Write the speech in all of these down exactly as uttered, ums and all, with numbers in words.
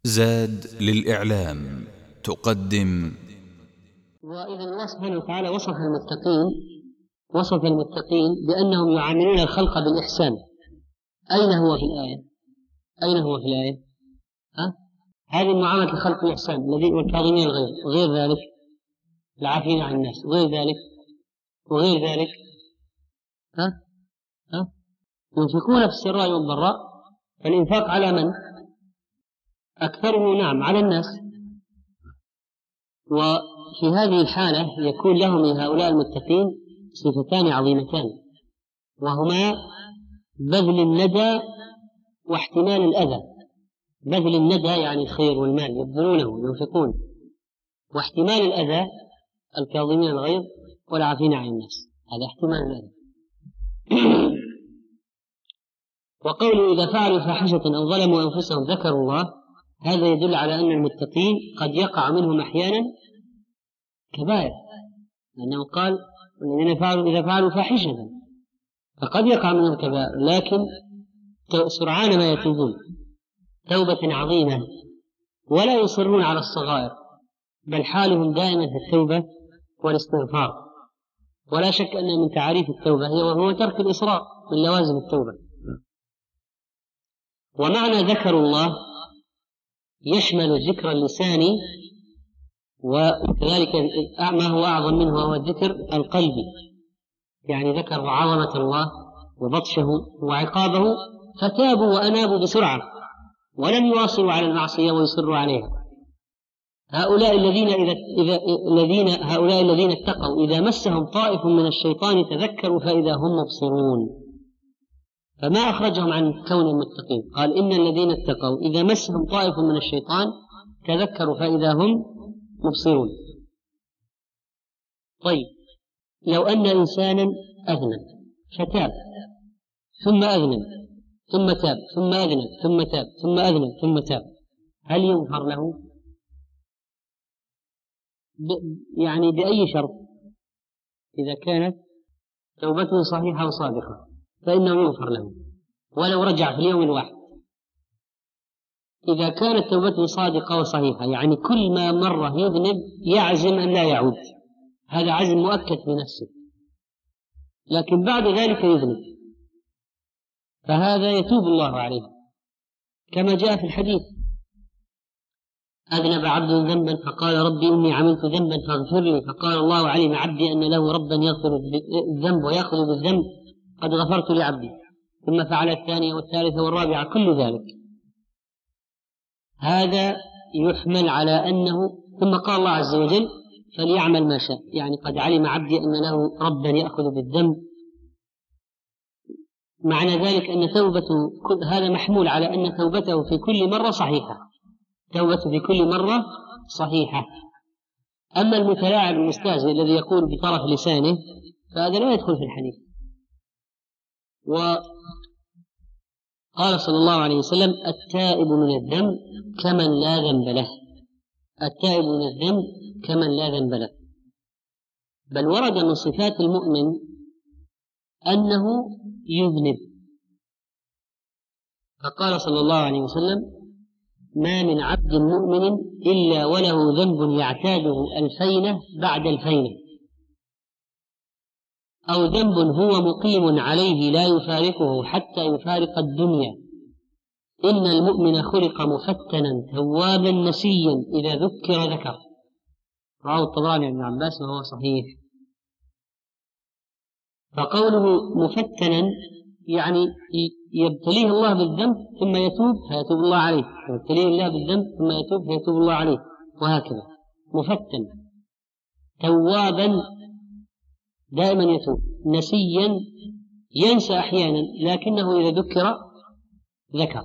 زاد للإعلام تقدم. وإذا الله سبحانه وتعالى وصف المتقين وصف المتقين بأنهم يعاملون الخلق بالإحسان. أين هو في الآية؟ أين هو في الآية؟ ها؟ هذه معاملة الخلق بالإحسان الذي والكاظمين الغيظ وغير ذلك، العافين عن الناس وغير ذلك وغير ذلك ها؟ ها؟ ينفقون في السراء والضراء. فالإنفاق على من؟ أكثره نعم على الناس. وفي هذه الحالة يكون لهم من هؤلاء المتقين صفتان عظيمتان، وهما بذل الندى واحتمال الأذى. بذل الندى يعني الخير والمال يبذلونه ينفقون، واحتمال الأذى الكاظمين الغيظ والعافين عن الناس، هذا احتمال الأذى. وقولوا إذا فعلوا فاحشة أو ظلموا أنفسهم ذكروا الله، هذا يدل على أن المتقين قد يقع منهم أحيانا كبائر، لأنه قال الذين فعلوا إذا فعلوا فاحشة، فقد يقع منهم كبائر، لكن سرعان ما يتوبون توبة عظيمة ولا يصرون على الصغائر، بل حالهم دائما في التوبة والاستغفار. ولا شك أن من تعاريف التوبة هي وهو ترك الإصرار من لوازم التوبة. ومعنى ذكر الله يشمل الذكر اللساني، وكذلك ما هو أعظم منه وهو الذكر القلبي، يعني ذكروا عظمة الله وبطشه وعقابه فتابوا وأنابوا بسرعة ولم يواصلوا على المعصية ويصروا عليها. هؤلاء الذين إذا إذا الذين هؤلاء الذين اتقوا إذا مسهم طائف من الشيطان تذكروا فإذا هم مبصرون. فما أخرجهم عن كون المتقين؟ قال إن الذين اتقوا إذا مسهم طائف من الشيطان تذكروا فإذا هم مبصرون. طيب، لو أن إنسانا أذنب فتاب ثم أذنب ثم تاب ثم أذنب ثم تاب ثم أذنب ثم تاب، هل يغفر له؟ ب... يعني بأي شرط؟ إذا كانت توبته صحيحة وصادقة فإنه يغفر له ولو رجع في اليوم الواحد. إذا كانت توبته صادقة وصحيحة يعني كل ما مرة يذنب يعزم أن لا يعود، هذا عزم مؤكد بنفسه، لكن بعد ذلك يذنب، فهذا يتوب الله عليه كما جاء في الحديث: أذنب عبد ذنبا فقال ربي إني عملت ذنبا فاغفر لي، فقال الله علم عبدي أن له ربا يغفر الذنب ويأخذ بالذنب قد غفرت لعبدي، ثم فعل الثانية والثالثة والرابعة كل ذلك. هذا يحمل على أنه ثم قال الله عز وجل فليعمل ما شاء، يعني قد علم عبدي أن له ربا يأخذ بالذنب. معنى ذلك أن توبته هذا محمول على أن توبته في كل مرة صحيحة، توبته في كل مرة صحيحة. أما المتلاعب المستهزئ الذي يقول بطرف لسانه فهذا لا يدخل في الحديث. وقال صلى الله عليه وسلم: التائب من الذنب كمن لا ذنب له، التائب من الذنب كمن لا ذنب له. بل ورد من صفات المؤمن أنه يذنب، فقال صلى الله عليه وسلم: ما من عبد مؤمن إلا وله ذنب يعتاده الفينة بعد الفينة، أو ذنب هو مقيم عليه لا يفارقه حتى يفارق الدنيا. إن المؤمن خلق مفتنا توابا نسيا إذا ذكر ذكر. رواه الطبراني عن ابن عباس وهو صحيح. فقوله مفتنا يعني يبتليه الله بالذنب ثم يتوب فيتوب الله عليه، يبتليه الله بالذنب ثم يتوب فيتوب الله عليه، وهكذا. مفتن توابا دائما يتوب، نسيا ينسى أحيانا لكنه إذا ذكر ذكر.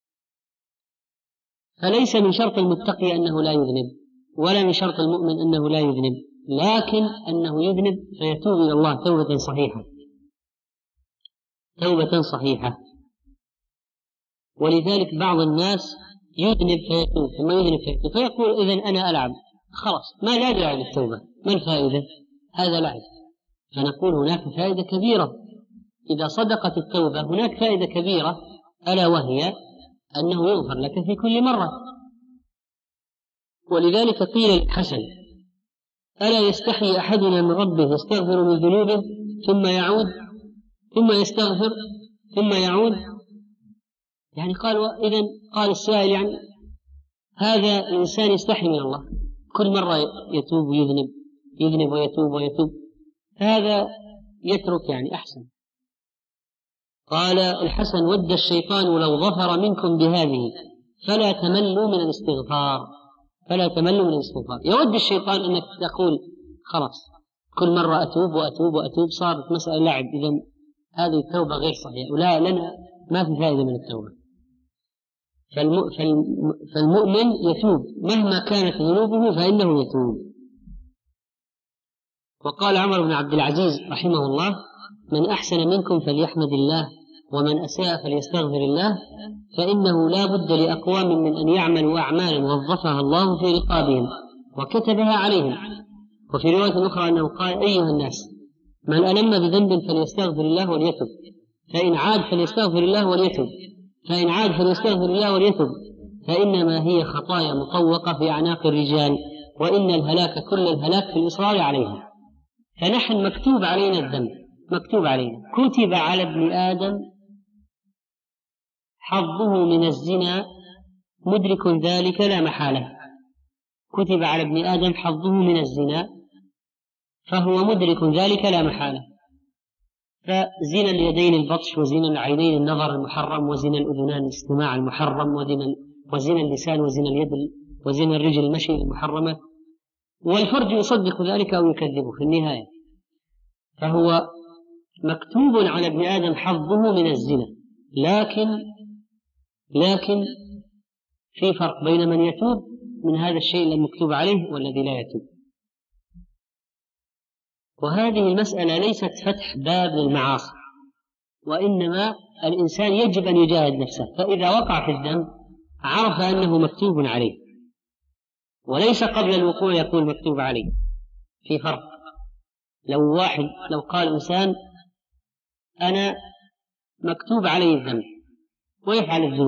فليس من شرط المتقي أنه لا يذنب، ولا من شرط المؤمن أنه لا يذنب، لكن أنه يذنب فيتوب إلى الله توبة صحيحة، توبة صحيحة. ولذلك بعض الناس يذنب فيتوب ثم يذنب فيتوب فيقول إذن أنا ألعب، خلاص ما لا داعي للتوبة، ما الفائدة؟ هذا لعب. فنقول هناك فائدة كبيرة إذا صدقت التوبة، هناك فائدة كبيرة ألا وهي أنه يغفر لك في كل مرة، ولذلك قيل الحسن: ألا يستحي أحدنا من ربه يستغفر من ذنوبه ثم يعود ثم يستغفر ثم يعود؟ يعني قال إذن قال السائل يعني هذا الإنسان يستحي من الله، كل مرة يتوب ويذنب يذنب ويتوب ويتوب، هذا يترك يعني أحسن. قال الحسن: ود الشيطان لو ظفر منكم بهذه فلا تملوا من الاستغفار فلا تملوا من الاستغفار. يود الشيطان أنك تقول خلاص كل مرة أتوب وأتوب وأتوب، صارت مسألة لعب، إذن هذه التوبة غير صحيحة ولا لنا ما في فائدة من التوبة. فالمؤمن يتوب مهما كانت ذنوبه فإنه يتوب. وقال عمر بن عبد العزيز رحمه الله: من أحسن منكم فليحمد الله، ومن أساء فليستغفر الله، فإنه لا بد لأقوام من أن يعملوا أعمالا وظفها الله في رقابهم وكتبها عليهم. وفي رواية أخرى أنه قال: أيها الناس، من ألم بذنب فليستغفر الله وليتب، فإن عاد فليستغفر الله وليتب، فإن عاد فليستغفر الله وليتب، فإنما هي خطايا مطوقة في أعناق الرجال، وإن الهلاك كل الهلاك في الإصرار عليها. فنحن مكتوب علينا الذنب، مكتوب علينا، كتب على ابن آدم حظه من الزنا مدرك ذلك لا محالة. كتب على ابن آدم حظه من الزنا فهو مدرك ذلك لا محالة. فزنا اليدين البطش، وزنا العينين النظر المحرم، وزنا الأذنان الاستماع المحرم، وزنا اللسان وزنا اليد وزنا الرجل المشي المحرمة، والفرج يصدق ذلك أو يكذبه في النهاية. فهو مكتوب على ابن آدم حظه من الزنا، لكن لكن في فرق بين من يتوب من هذا الشيء المكتوب عليه والذي لا يتوب. وهذه المسألة ليست فتح باب للمعاصي، وإنما الإنسان يجب أن يجاهد نفسه، فإذا وقع في الذنب عرف أنه مكتوب عليه، وليس قبل الوقوع يقول مكتوب عليه. في فرق. لو واحد لو قال إنسان أنا مكتوب عليه الذنب ويفعل الذنوب،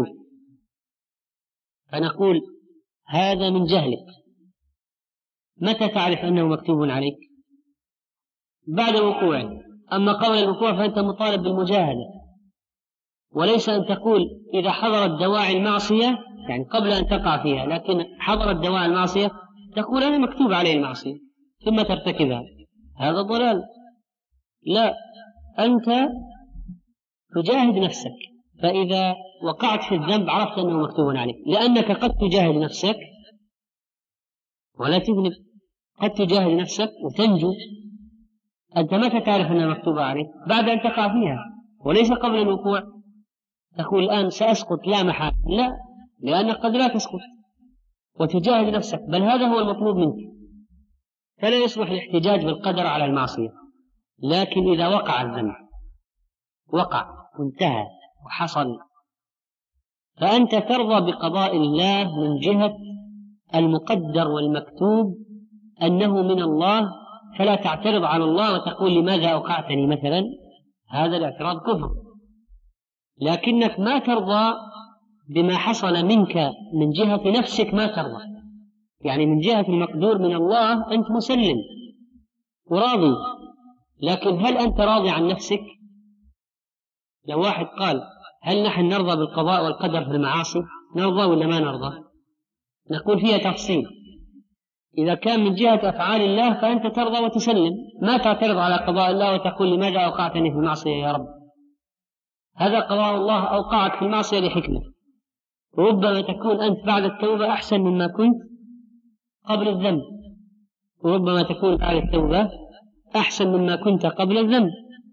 فنقول هذا من جهلك. متى تعرف أنه مكتوب عليك؟ بعد الوقوع. أما قبل الوقوع فأنت مطالب بالمجاهدة، وليس أن تقول إذا حضرت دواعي المعصية، يعني قبل أن تقع فيها، لكن حضرت دواعي المعصية تقول أنا مكتوب عليه المعصية ثم ترتكبها، هذا ضلال. لا، أنت تجاهد نفسك، فإذا وقعت في الذنب عرفت أنه مكتوب عليك، لأنك قد تجاهد نفسك ولا تذنب، قد تجاهد نفسك وتنجو. أنت متى تعرف أنها مكتوبة عليك؟ بعد أن تقع فيها، وليس قبل الوقوع. تقول الآن سأسقط لا محال، لا، لأنك قد لا تسقط وتجاهد نفسك، بل هذا هو المطلوب منك. فلا يصلح الاحتجاج بالقدر على المعصية، لكن إذا وقع الذنب وقع وانتهى وحصل، فأنت ترضى بقضاء الله من جهة المقدر والمكتوب أنه من الله، فلا تعترض على الله وتقول لماذا أوقعتني مثلا، هذا الاعتراض كفر. لكنك ما ترضى بما حصل منك من جهة نفسك، ما ترضى، يعني من جهة المقدور من الله أنت مسلم وراضي، لكن هل أنت راضي عن نفسك؟ لو واحد قال هل نحن نرضى بالقضاء والقدر في المعاصي؟ نرضى ولا ما نرضى؟ نقول فيها تفصيل. إذا كان من جهة أفعال الله فأنت ترضى وتسلم، ما تعترض على قضاء الله وتقول لماذا أوقعتني في المعصية يا رب. هذا قضاء الله أوقعك في المعصية لحكمة، وربما تكون أنت بعد التوبة أحسن مما كنت قبل الذنب، وربما تكون بعد التوبة أحسن مما كنت قبل الذنب،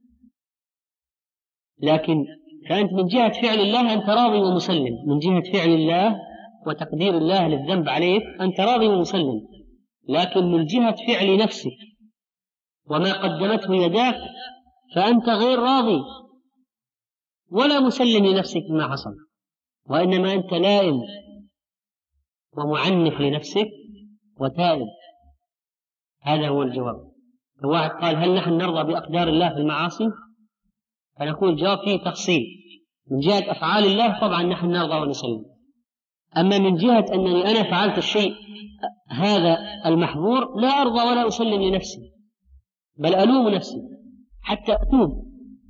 لكن فأنت من جهة فعل الله أنت راضي ومسلم، من جهة فعل الله وتقدير الله للذنب عليك أنت راضي ومسلم، لكن من جهة فعل نفسك وما قدمته يداك فأنت غير راضي ولا مسلم لنفسك بما حصل، وإنما أنت لائم ومعنف لنفسك وتائب. هذا هو الجواب. لو واحد قال هل نحن نرضى بأقدار الله في المعاصي؟ فنقول الجواب فيه تفصيل. من جهة أفعال الله طبعا نحن نرضى ونسلم، أما من جهة أنني أنا فعلت الشيء هذا المحظور لا أرضى ولا أسلم لنفسي، بل ألوم نفسي حتى أتوب.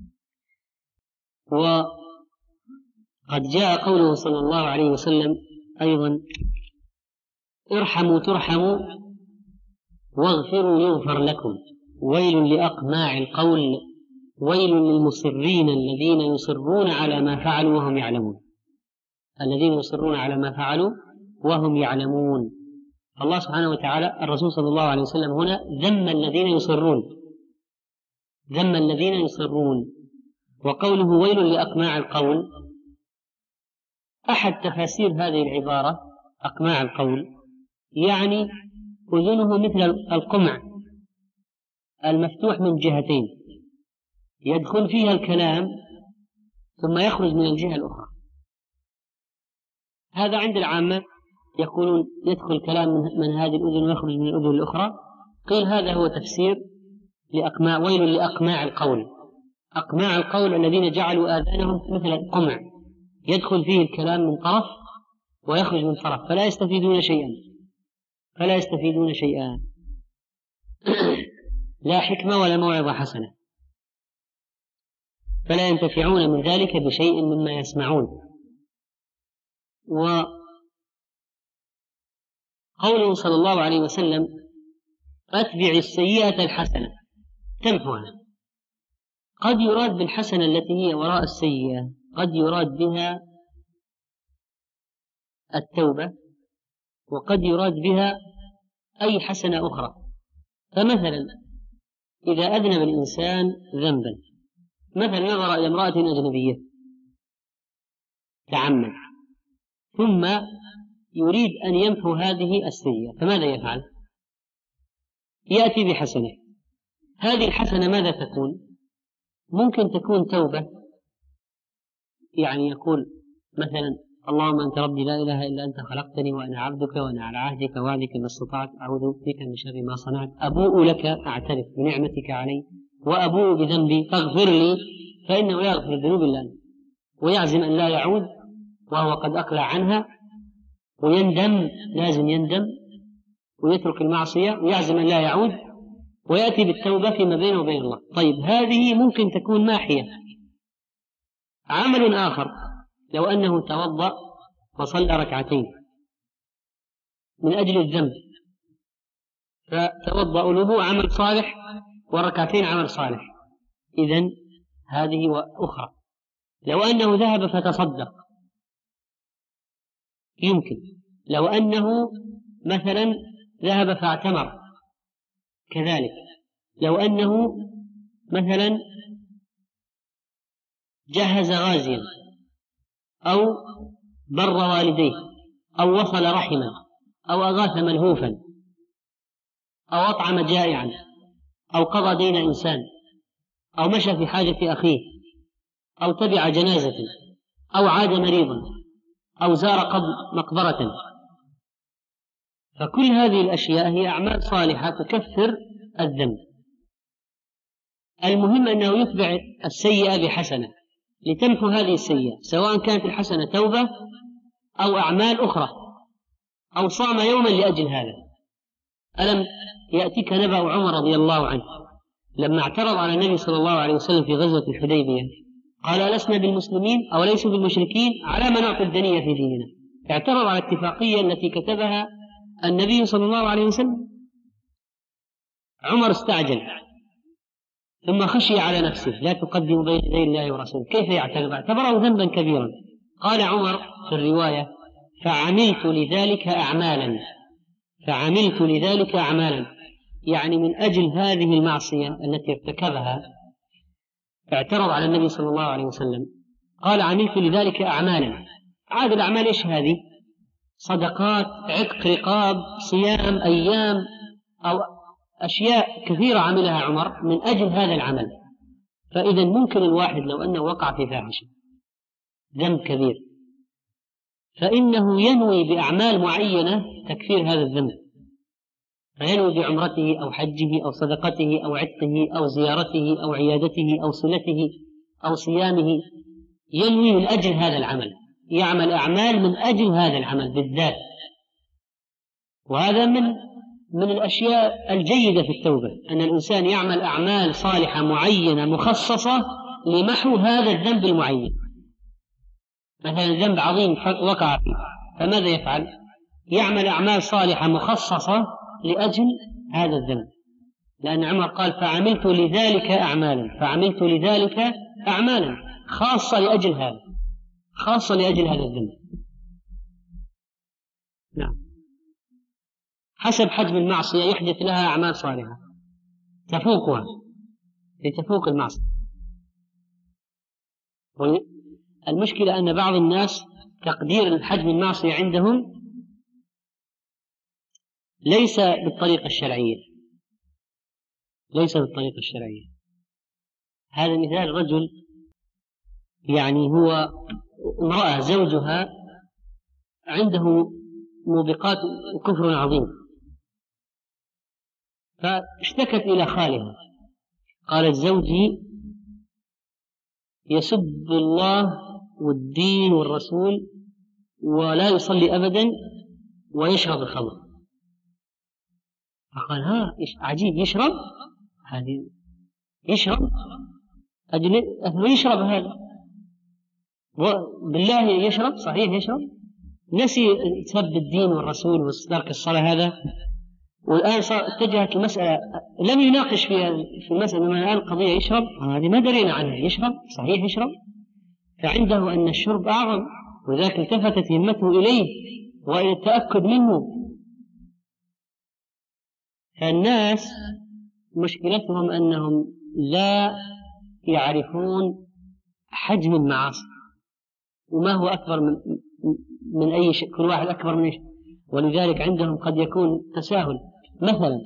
وقد جاء قوله صلى الله عليه وسلم أيضا: ارحموا ترحموا واغفروا يغفر لكم، ويل لأقماع القول ويل للمصرين الذين يصرون على ما فعلوا وهم يعلمون. الذين يصرون على ما فعلوا وهم يعلمون. الله سبحانه وتعالى الرسول صلى الله عليه وسلم هنا ذم الذين يصرون، ذم الذين يصرون. وقوله ويل لأقماع القول، أحد تفاسير هذه العبارة أقماع القول يعني أذنه مثل القمع المفتوح من جهتين، يدخل فيها الكلام ثم يخرج من الجهة الأخرى. هذا عند العامة يقولون يدخل كلام من هذه الأذن ويخرج من الأذن الأخرى. قيل هذا هو تفسير لأقماع ويل لأقماع القول. أقماع القول الذين جعلوا آذانهم مثل القمع، يدخل فيه الكلام من طرف ويخرج من طرف، فلا يستفيدون شيئا فلا يستفيدون شيئا لا حكمة ولا موعظة حسنة، فلا ينتفعون من ذلك بشيء مما يسمعون. وقوله صلى الله عليه وسلم: أتبع السيئة الحسنة تمحوها، قد يراد بالحسنة التي هي وراء السيئة، قد يراد بها التوبة، وقد يراد بها أي حسنة أخرى. فمثلا إذا أذنب الإنسان ذنبا، مثلا نظر إلى امرأة أجنبية تعمد ثم يريد أن يمحو هذه السيئة، فماذا يفعل؟ يأتي بحسنة. هذه الحسنة ماذا تكون؟ ممكن تكون توبة، يعني يقول مثلا: اللهم أنت ربي لا إله إلا أنت خلقتني وأنا عبدك وأنا على عهدك ووعدك ما استطعت، أعوذ بك من شر ما صنعت، أبوء لك أعترف بنعمتك علي وأبوء بذنبي فاغفر لي فإنه لا يغفر الذنوب إلا أنت. ويعزم أن لا يعود وهو قد أقلع عنها، ويندم، لازم يندم ويترك المعصية ويعزم أن لا يعود، ويأتي بالتوبة فيما بينه وبين الله. طيب هذه ممكن تكون ماحية. عمل آخر: لو أنه توضأ وصلى ركعتين من أجل الذنب، فتوضأ له عمل صالح والركعتين عمل صالح، إذن هذه أخرى. لو أنه ذهب فتصدق يمكن. لو أنه مثلا ذهب فاعتمر كذلك. لو أنه مثلا جهز غازيا أو بر والديه أو وصل رحما أو أغاث ملهوفا أو أطعم جائعا أو قضى دين إنسان أو مشى في حاجة أخيه أو تبع جنازة أو عاد مريضا أو زار مقبرة، فكل هذه الأشياء هي أعمال صالحة تكفر الذنب. المهم أنه يتبع السيئة بحسنة لتمحو هذه السيئة، سواء كانت الحسنة توبة أو أعمال أخرى أو صام يوما لأجل هذا. ألم يأتيك نبأ عمر رضي الله عنه لما اعترض على النبي صلى الله عليه وسلم في غزوة الحديبية، قال: لسنا بالمسلمين أو ليسوا بالمشركين على ما نعطي الدنيا في ديننا. اعترض على الاتفاقية التي كتبها النبي صلى الله عليه وسلم. عمر استعجل ثم خشي على نفسه: لا تقدم بين يدي الله ورسوله. كيف يعترض؟ اعتبره ذنبا كبيرا. قال عمر في الرواية: فعملت لذلك أعمالا فعملت لذلك أعمالا يعني من أجل هذه المعصية التي ارتكبها اعترض على النبي صلى الله عليه وسلم. قال: عملت لذلك أعمالا. عاد الأعمال إيش هذه؟ صدقات، عتق رقاب، صيام أيام، أو أشياء كثيرة عملها عمر من أجل هذا العمل. فإذا ممكن الواحد لو أنه وقع في فاحشة ذنب كبير فإنه ينوي بأعمال معينة تكفير هذا الذنب، فينوي بعمرته أو حجه أو صدقته أو عتقه أو زيارته أو عيادته أو صلته أو صيامه، ينوي من أجل هذا العمل، يعمل أعمال من أجل هذا العمل بالذات. وهذا من من الأشياء الجيدة في التوبة، أن الإنسان يعمل أعمال صالحة معينة مخصصة لمحو هذا الذنب المعين. مثلا ذنب عظيم وقع فيه، فماذا يفعل؟ يعمل أعمال صالحة مخصصة لأجل هذا الذنب، لأن عمر قال فعملت لذلك أعمالا، فعملت لذلك أعمالا خاصة لأجل هذا، خاصة لأجل هذا الذنب. نعم. حسب حجم المعصية يحدث لها أعمال صالحة تفوقها لتفوق المعصية. المشكلة أن بعض الناس تقدير حجم المعصية عندهم ليس بالطريقة الشرعية، ليس بالطريقة الشرعية. هذا مثال رجل يعني هو امرأة زوجها عنده موبقات كفر عظيم، فاشتكت إلى خالها، قالت زوجي يسب الله والدين والرسول ولا يصلي أبدا ويشرب الخمر. فقال ها عجيب، يشرب هذه يشرب أجل يشرب هذا بالله يشرب صحيح يشرب، نسي سب الدين والرسول وترك الصلاة هذا. والآن اتجهت المسألة، لم يناقش في في المسألة، ما الآن القضية يشرب هذه ما درينا عنها، يشرب صحيح يشرب، فعنده أن الشرب أعظم، وذاك التفتت همته إليه وإلى التأكد منه. فالناس مشكلتهم أنهم لا يعرفون حجم المعاصي وما هو أكبر من من أي شيء، كل واحد أكبر من أي شيء، ولذلك عندهم قد يكون تساهل. مثلا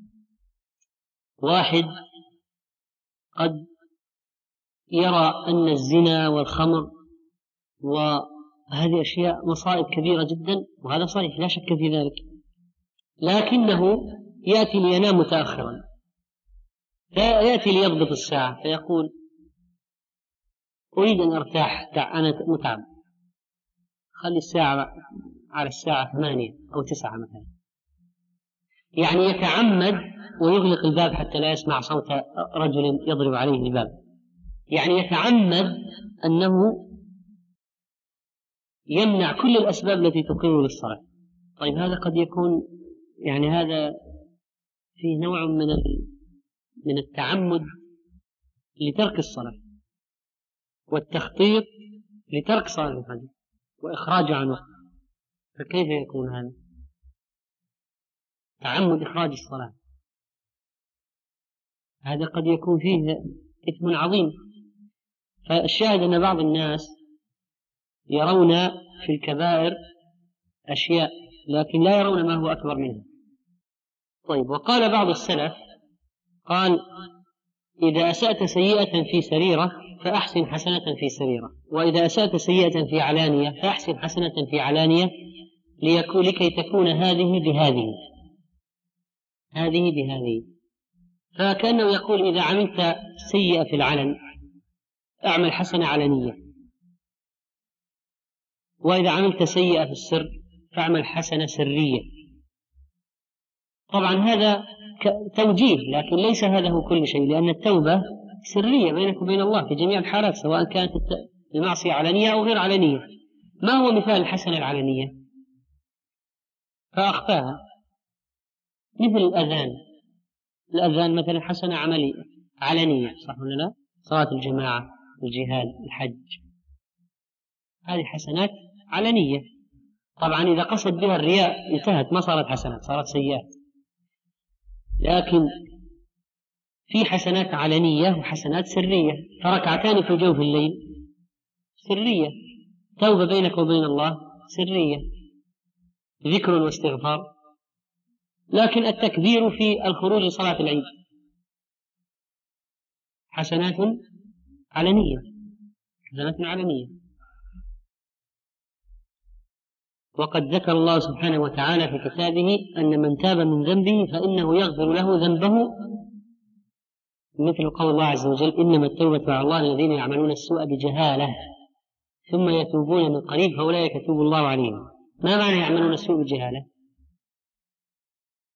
واحد قد يرى أن الزنا والخمر وهذه أشياء مصائب كبيرة جدا، وهذا صحيح لا شك في ذلك، لكنه يأتي لينام متأخرا، فيأتي ليضبط الساعة فيقول أريد أن أرتاح، أنا متعب، خلي الساعة على الساعة ثمانية أو تسعة مثلا، يعني يتعمد ويغلق الباب حتى لا يسمع صوت رجل يضرب عليه الباب، يعني يتعمد أنه يمنع كل الأسباب التي تقيم للصلاة. طيب هذا قد يكون يعني هذا فيه نوع من من التعمد لترك الصلاة والتخطيط لترك صلاة الفجر وإخراج عن وقت، فكيف يكون هذا؟ تعمد إخراج الصلاة هذا قد يكون فيه إثم عظيم. فالشاهد أن بعض الناس يرون في الكبائر أشياء لكن لا يرون ما هو أكبر منها. طيب، وقال بعض السلف قال إذا أسأت سيئة في سريرة فأحسن حسنة في سريرة، وإذا أسأت سيئة في علانية فأحسن حسنة في علانية، ليكون لكي تكون هذه بهذه هذه بهذه. فكأنه يقول إذا عملت سيئة في العلن أعمل حسنة علنية، وإذا عملت سيئة في السر فأعمل حسنة سرية. طبعا هذا توجيه، لكن ليس هذا هو كل شيء، لأن التوبة سرية بينك وبين الله في جميع الحالات، سواء كانت المعصية علنية أو غير علنية. ما هو مثال الحسنة العلنية؟ فأخفاها، مثل الأذان، الأذان مثلا حسنة عملية علنية، صح ولا لا؟ صلاة الجماعة، الجهاد، الحج، هذه حسنات علنية. طبعا إذا قصد بها الرياء انتهت، ما صارت حسنات، صارت سيئات. لكن في حسنات علنية وحسنات سرية، فركعتان في جوف الليل سرية، توبة بينك وبين الله سرية، ذكر واستغفار. لكن التكبير في الخروج لصلاة العيد حسنات علنية، حسنات علنية. وقد ذكر الله سبحانه وتعالى في كتابه أن من تاب من ذنبه فإنه يغفر له ذنبه، مثل قول الله عز وجل إنما التوبة على الله الذين يعملون السوء بجهالة ثم يتوبون من قريب فأولئك يتوب الله عليهم. ما معنى يعملون السوء بجهالة؟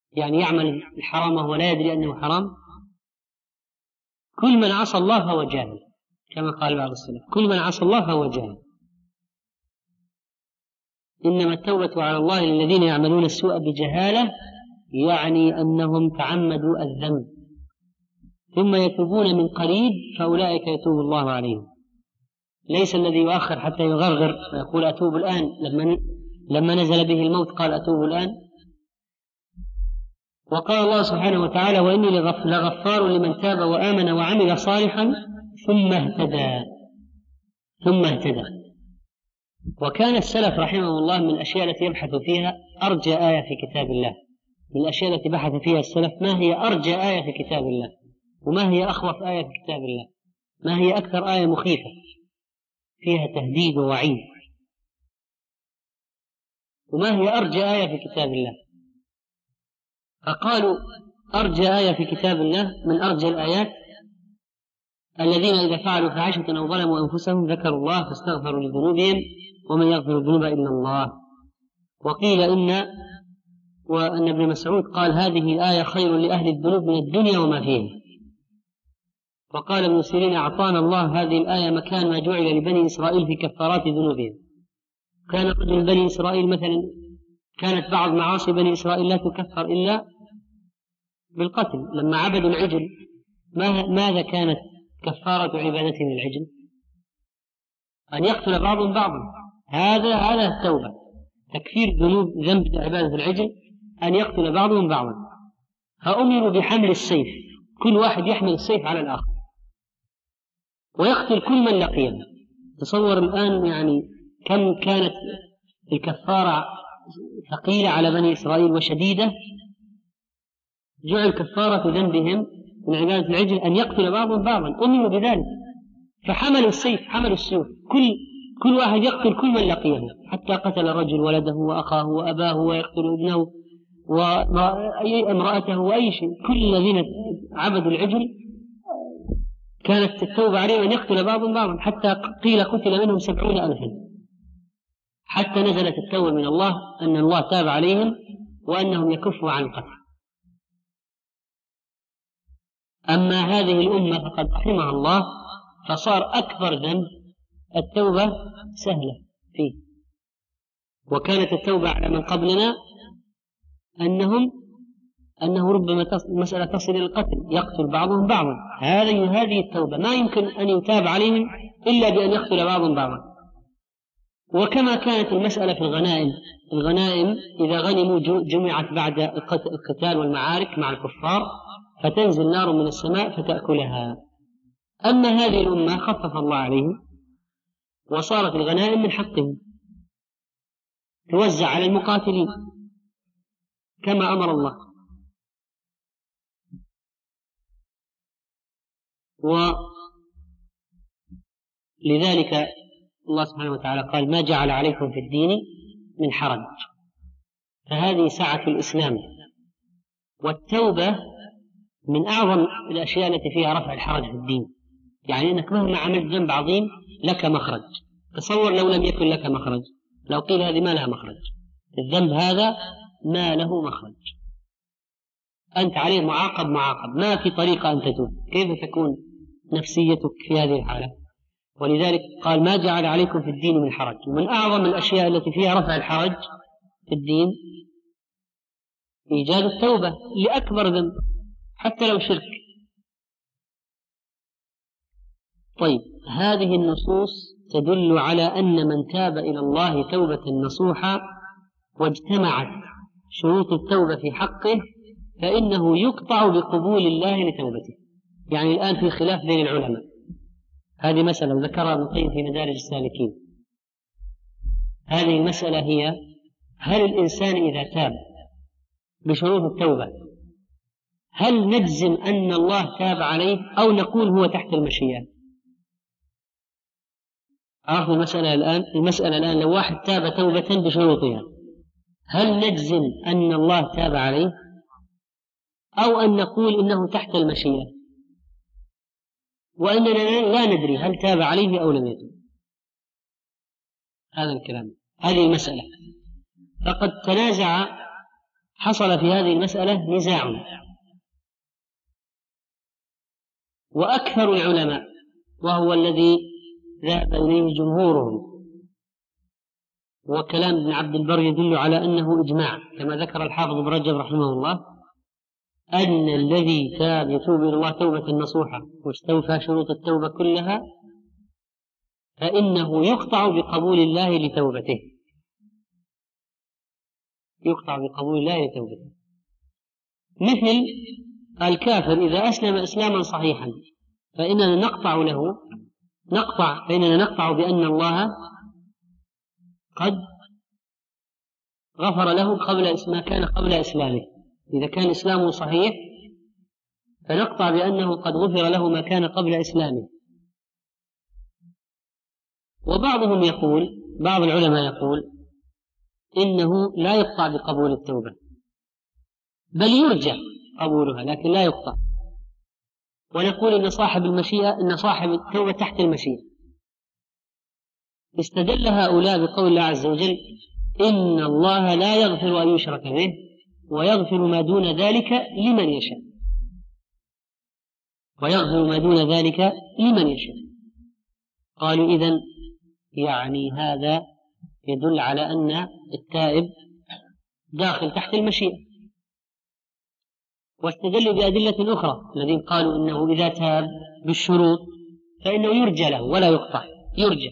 يعني يعمل الحرام وهو لا يدري أنه حرام. كل من عصى الله فهو جاهل، كما قال بعض السلف: كل من عصى الله فهو جاهل. إنما التوبة على الله للذين يعملون السوء بجهالة، يعني أنهم تعمدوا الذنب ثم يتوبون من قريب فأولئك يتوب الله عليهم. ليس الذي يؤخر حتى يغرغر ويقول أتوب الآن، لما لما نزل به الموت قال أتوب الآن. وقال الله سبحانه وتعالى: وإني لغفار لمن تاب وآمن وعمل صالحا ثم اهتدى ثم اهتدى. وكان السلف رحمه الله من الأشياء التي يبحث فيها أرجى آية في كتاب الله، من الأشياء التي بحث فيها السلف ما هي أرجى آية في كتاب الله، وما هي أخوف آية في كتاب الله، ما هي أكثر آية مخيفة فيها تهديد ووعيد، وما هي أرجى آية في كتاب الله. فقالوا أرجى آية في كتاب الله من أرجى الآيات: الذين إذا فعلوا فاحشة أو ظلموا أنفسهم ذكروا الله فاستغفروا لذنوبهم ومن يغفر الذنوب إلا الله. وقيل إن وأن ابن مسعود قال: هذه الآية خير لأهل الذنوب من الدنيا وما فيها. وقال ابن سيرين: أعطانا الله هذه الآية مكان ما جعل لبني إسرائيل في كفارات ذنوبهم. كان رجل بني إسرائيل مثلا كانت بعض معاصي بني إسرائيل لا تكفر إلا بالقتل. لما عبدوا العجل ماذا كانت كفارة عبادتهم للعجل؟ أن يقتل بعضهم بعضا. هذا هذا التوبة، تكفير ذنوب ذنب عبادة العجل أن يقتل بعضهم بعضا. فأمروا بحمل السيف، كل واحد يحمل السيف على الآخر ويقتل كل من لقيه. تصور الآن يعني كم كانت الكفارة ثقيلة على بني إسرائيل وشديدة. جعل كفارة ذنبهم من عبادة العجل أن يقتل بعضهم بعضا، أمروا بذلك فحملوا السيف، حملوا السيوف، كل كل واحد يقتل كل من لقيه، حتى قتل الرجل ولده وأخاه وأباه ويقتل ابنه وامرأته وأي شيء. كل الذين عبدوا العجل كانت التوبة عليهم أن يقتل بعضهم بعضا، حتى قيل قتل منهم سبعون ألفا، حتى نزلت التوبة من الله أن الله تاب عليهم وأنهم يكفوا عن القتل. أما هذه الأمة فقد رحمها الله، فصار أكبر ذنب التوبة سهلة فيه. وكانت التوبة على من قبلنا أنهم أنه ربما مسألة تصل إلى القتل، يقتل بعضهم بعضا. هذه هذه التوبة ما يمكن أن يتاب عليهم إلا بأن يقتل بعضهم بعضا. وكما كانت المسألة في الغنائم، الغنائم إذا غنموا جمعت بعد القتال والمعارك مع الكفار فتنزل نار من السماء فتأكلها. أما هذه الأمة خفف الله عليهم وصارت الغنائم من حقهم توزع على المقاتلين كما أمر الله. ولذلك الله سبحانه وتعالى قال: ما جعل عليكم في الدين من حرج. فهذه سعة الإسلام. والتوبة من أعظم الأشياء التي فيها رفع الحرج في الدين، يعني أنك مهما عملت ذنب عظيم لك مخرج. تصور لو لم يكن لك مخرج، لو قيل هذه ما لها مخرج، الذنب هذا ما له مخرج، أنت عليه معاقب معاقب، ما في طريقة أن تتوب، كيف تكون نفسيتك في هذه الحالة؟ ولذلك قال: ما جعل عليكم في الدين من حرج. ومن أعظم الأشياء التي فيها رفع الحرج في الدين إيجاد التوبة لأكبر ذنب حتى لو شرك. طيب، هذه النصوص تدل على أن من تاب إلى الله توبة نصوحة واجتمعت شروط التوبة في حقه فإنه يقطع بقبول الله لتوبته. يعني الآن في خلاف بين العلماء، هذه مسألة ذكرها ابن القيم في مدارج السالكين. هذه المسألة هي: هل الإنسان إذا تاب بشروط التوبة هل نجزم أن الله تاب عليه أو نقول هو تحت المشيئة؟ عرفوا المسألة الآن؟ المسألة الآن لو واحد تاب توبة بشروطها هل نجزم أن الله تاب عليه أو أن نقول إنه تحت المشيئة وأننا لا ندري هل تاب عليه أو لم يتب؟ هذا الكلام، هذه المسألة. فقد تنازع حصل في هذه المسألة نزاع، وأكثر العلماء وهو الذي ذهب إليه جمهورهم، وكلام ابن عبد البر يدل على أنه إجماع كما ذكر الحافظ ابن رجب رحمه الله، أن الذي تاب يتوب إلى الله توبة نصوحة واستوفى شروط التوبة كلها فإنه يقطع بقبول الله لتوبته، يقطع بقبول الله لتوبته. مثل الكافر إذا أسلم إسلاما صحيحا فإننا نقطع له نقطع فإننا نقطع بأن الله قد غفر له قبل ما كان قبل إسلامه. إذا كان إسلامه صحيح فنقطع بأنه قد غفر له ما كان قبل إسلامه. وبعضهم يقول، بعض العلماء يقول إنه لا يقطع بقبول التوبة بل يرجى قبولها لكن لا يقطع، ونقول إن صاحب المشيئة إن صاحب التوبة تحت المشيئة. استدل هؤلاء بقول الله عز وجل إن الله لا يغفر أن يشرك به ويغفر ما دون ذلك لمن يشاء، ويغفر ما دون ذلك لمن يشاء. قالوا إذن يعني هذا يدل على أن التائب داخل تحت المشيئة. واستدلوا بأدلة أخرى الذين قالوا إنه إذا تاب بالشروط فإنه يرجى له ولا يقطع، يرجى.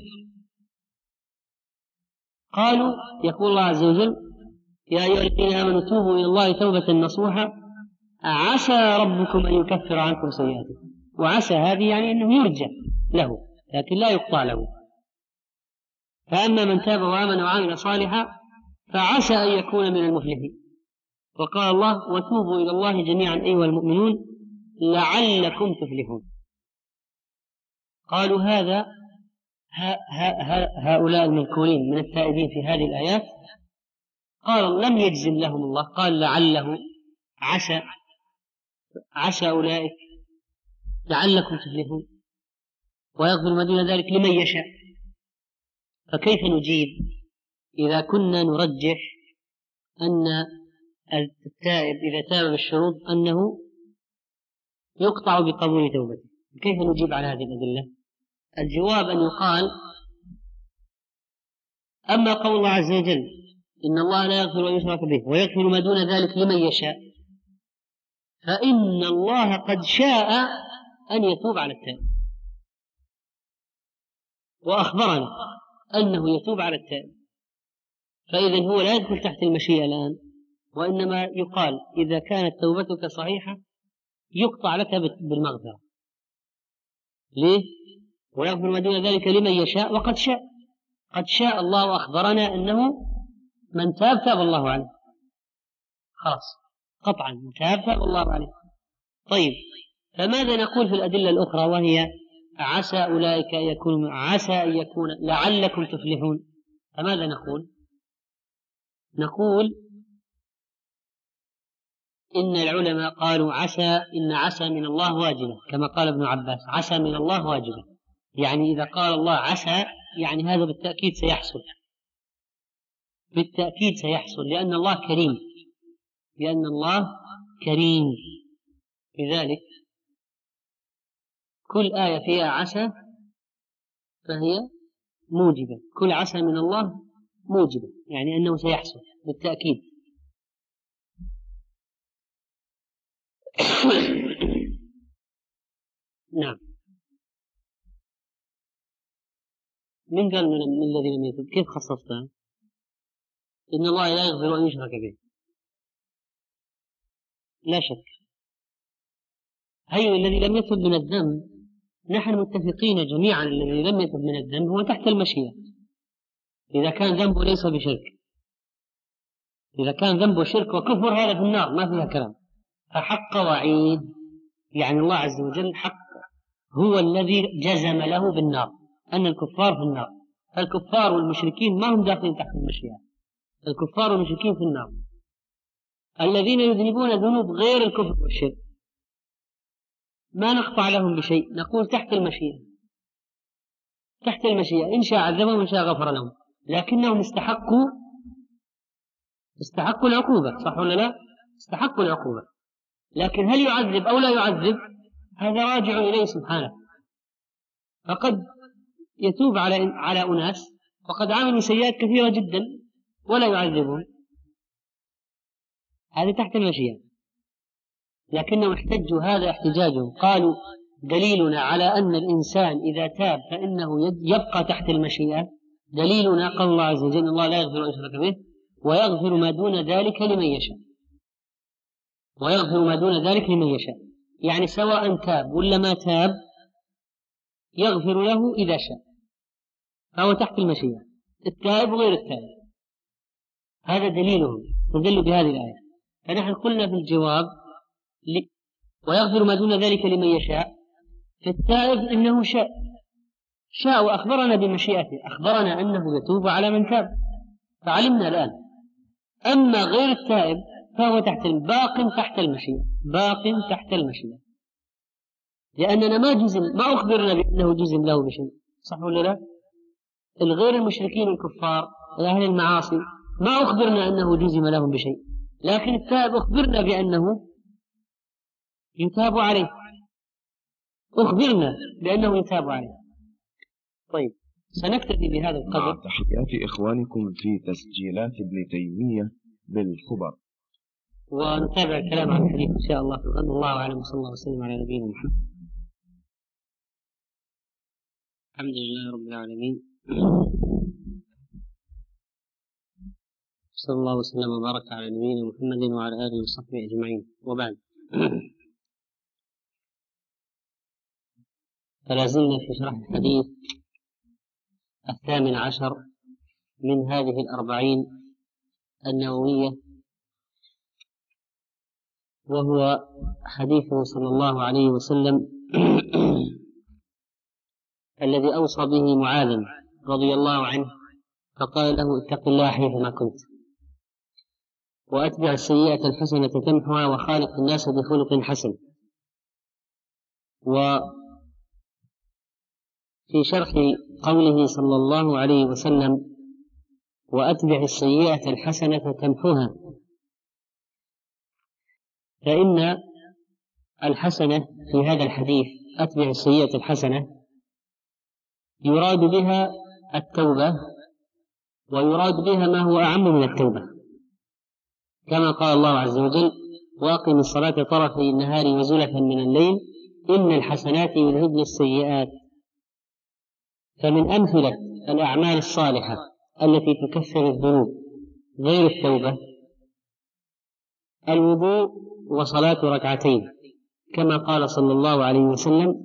قالوا يقول الله عز وجل يا أيها الذين آمنوا توبوا إلى الله توبة نصوحا عسى ربكم أن يكفر عنكم سيئاتكم. وعسى هذه يعني أنه يرجى له لكن لا يقطع له. فأما من تاب وآمن وعمل صالحا فعسى أن يكون من المفلحين. وقال الله وتوبوا إلى الله جميعا أيها المؤمنون لعلكم تفلحون. قالوا هذا هؤلاء المذكورين من التائبين في هذه الآيات قال لم يجزم لهم الله، قال لعله عسى عسى أولئك لعلكم تفلحون ويغفر ما دون ذلك لمن يشاء. فكيف نجيب إذا كنا نرجح أن التائب إذا تاب بالشروط أنه يقطع بقبول توبته؟ كيف نجيب على هذه الأدلة؟ الجواب أن يقال أما قول الله عز وجل إن الله لا يغفر أن يشرك به ويغفر ما دون ذلك لمن يشاء، فإن الله قد شاء أن يتوب على التائب وأخبرنا أنه يتوب على التائب، فإذا هو لا يدخل تحت المشيئة الآن، وإنما يقال إذا كانت توبتك صحيحة يقطع لك بالمغفرة. ليه؟ ويغفر ما دون ذلك لمن يشاء وقد شاء، قد شاء الله وأخبرنا أنه من تاب تاب الله عليه، خلاص قطعا من تاب تاب الله عليه. طيب فماذا نقول في الأدلة الأخرى وهي عسى أولئك يكون عسى أن يكون لعلكم تفلحون؟ فماذا نقول؟ نقول إن العلماء قالوا عسى إن عسى من الله واجبة كما قال ابن عباس عسى من الله واجبة، يعني إذا قال الله عسى يعني هذا بالتأكيد سيحصل، بالتأكيد سيحصل لأن الله كريم، لأن الله كريم. لذلك كل آية فيها عسى فهي موجبة، كل عسى من الله موجبة يعني أنه سيحصل بالتأكيد. نعم. من قال من الذي لم يتب؟ كيف خصصتها؟ إن الله لا يغفر أن يشرك به، لا شك. هي الذي لم يتب من الذنب نحن متفقين جميعا الذي لم يتب من الذنب هو تحت المشيئة إذا كان ذنبه ليس بشرك. إذا كان ذنبه شرك وكفر هذا في النار ما فيها كلام. فحق وعيد يعني الله عز وجل حق هو الذي جزم له بالنار أن الكفار في النار. فالكفار والمشركين ما هم داخلين تحت المشيئة، الكفار والمشركين في النار. الذين يذنبون ذنوب غير الكفر والشرك ما نقطع لهم بشيء، نقول تحت المشيئة، تحت المشيئة إن شاء عذبهم وإن شاء غفر لهم، لكنهم استحقوا استحقوا العقوبة، صح ولا لا؟ استحقوا العقوبة، لكن هل يعذب أو لا يعذب هذا راجع إليه سبحانه. فقد يتوب على على أناس وقد عملوا سيئات كثيرة جدا ولا يعذبهم، هذا تحت المشيئة. لكنهم احتجوا، هذا احتجاجهم، قالوا دليلنا على أن الإنسان إذا تاب فإنه يبقى تحت المشيئة، دليلنا قال الله عز وجل: الله لا يغفر أن يشرك به ويغفر ما دون ذلك لمن يشاء، ويغفر ما دون ذلك لمن يشاء، يعني سواء تاب ولا ما تاب يغفر له إذا شاء، فهو تحت المشيئة، التائب وغير التائب. هذا دليلهم، استدلوا بهذه الآية. فنحن قلنا في الجواب: ويغفر ما دون ذلك لمن يشاء، فالتائب إنه شاء شاء وأخبرنا بمشيئته، أخبرنا أنه يتوب على من تاب، فعلمنا الآن. أما غير التائب فهو تحت باق تحت المشيئة، باق تحت المشيئة، لأننا ما جزم، ما أخبرنا بأنه جزم له بشيء، صح ولا لا؟ الغير المشركين الكفار أهل المعاصي ما أخبرنا أنه جزم لهم بشيء، لكن التائب أخبرنا بأنه يتاب عليه، أخبرنا بأنه يتاب عليه. طيب، سنكتفي بهذا القدر. مع تحيات إخوانكم في تسجيلات ابن تيمية بالخبر، ونتابع الكلام عن الحديث إن شاء الله. الله أعلم، صلى الله وسلم على نبينا محمد. الحمد لله رب العالمين، صلى الله وسلم وبارك على نبينا محمد وعلى آله وصحبه أجمعين، وبعد. فلا زلنا في شرح الحديث الثامن عشر من هذه الأربعين النووية، وهو حديثه صلى الله عليه وسلم الذي أوصى به معاذ رضي الله عنه، فقال له: اتق الله حيثما كنت، وأتبع السيئة الحسنة تمحها، وخالق الناس بخلق حسن. وفي شرح قوله صلى الله عليه وسلم: وأتبع السيئة الحسنة تمحها، فإن الحسنة في هذا الحديث أتبع السيئة الحسنة يراد بها التوبة، ويراد بها ما هو أعم من التوبة، كما قال الله عز وجل: وأقم الصلاة طرفي النهار وزلفا من الليل إن الحسنات يذهبن السيئات. فمن أمثلة الأعمال الصالحة التي تكفر الذنوب غير التوبة الوضوء وصلاة ركعتين، كما قال صلى الله عليه وسلم: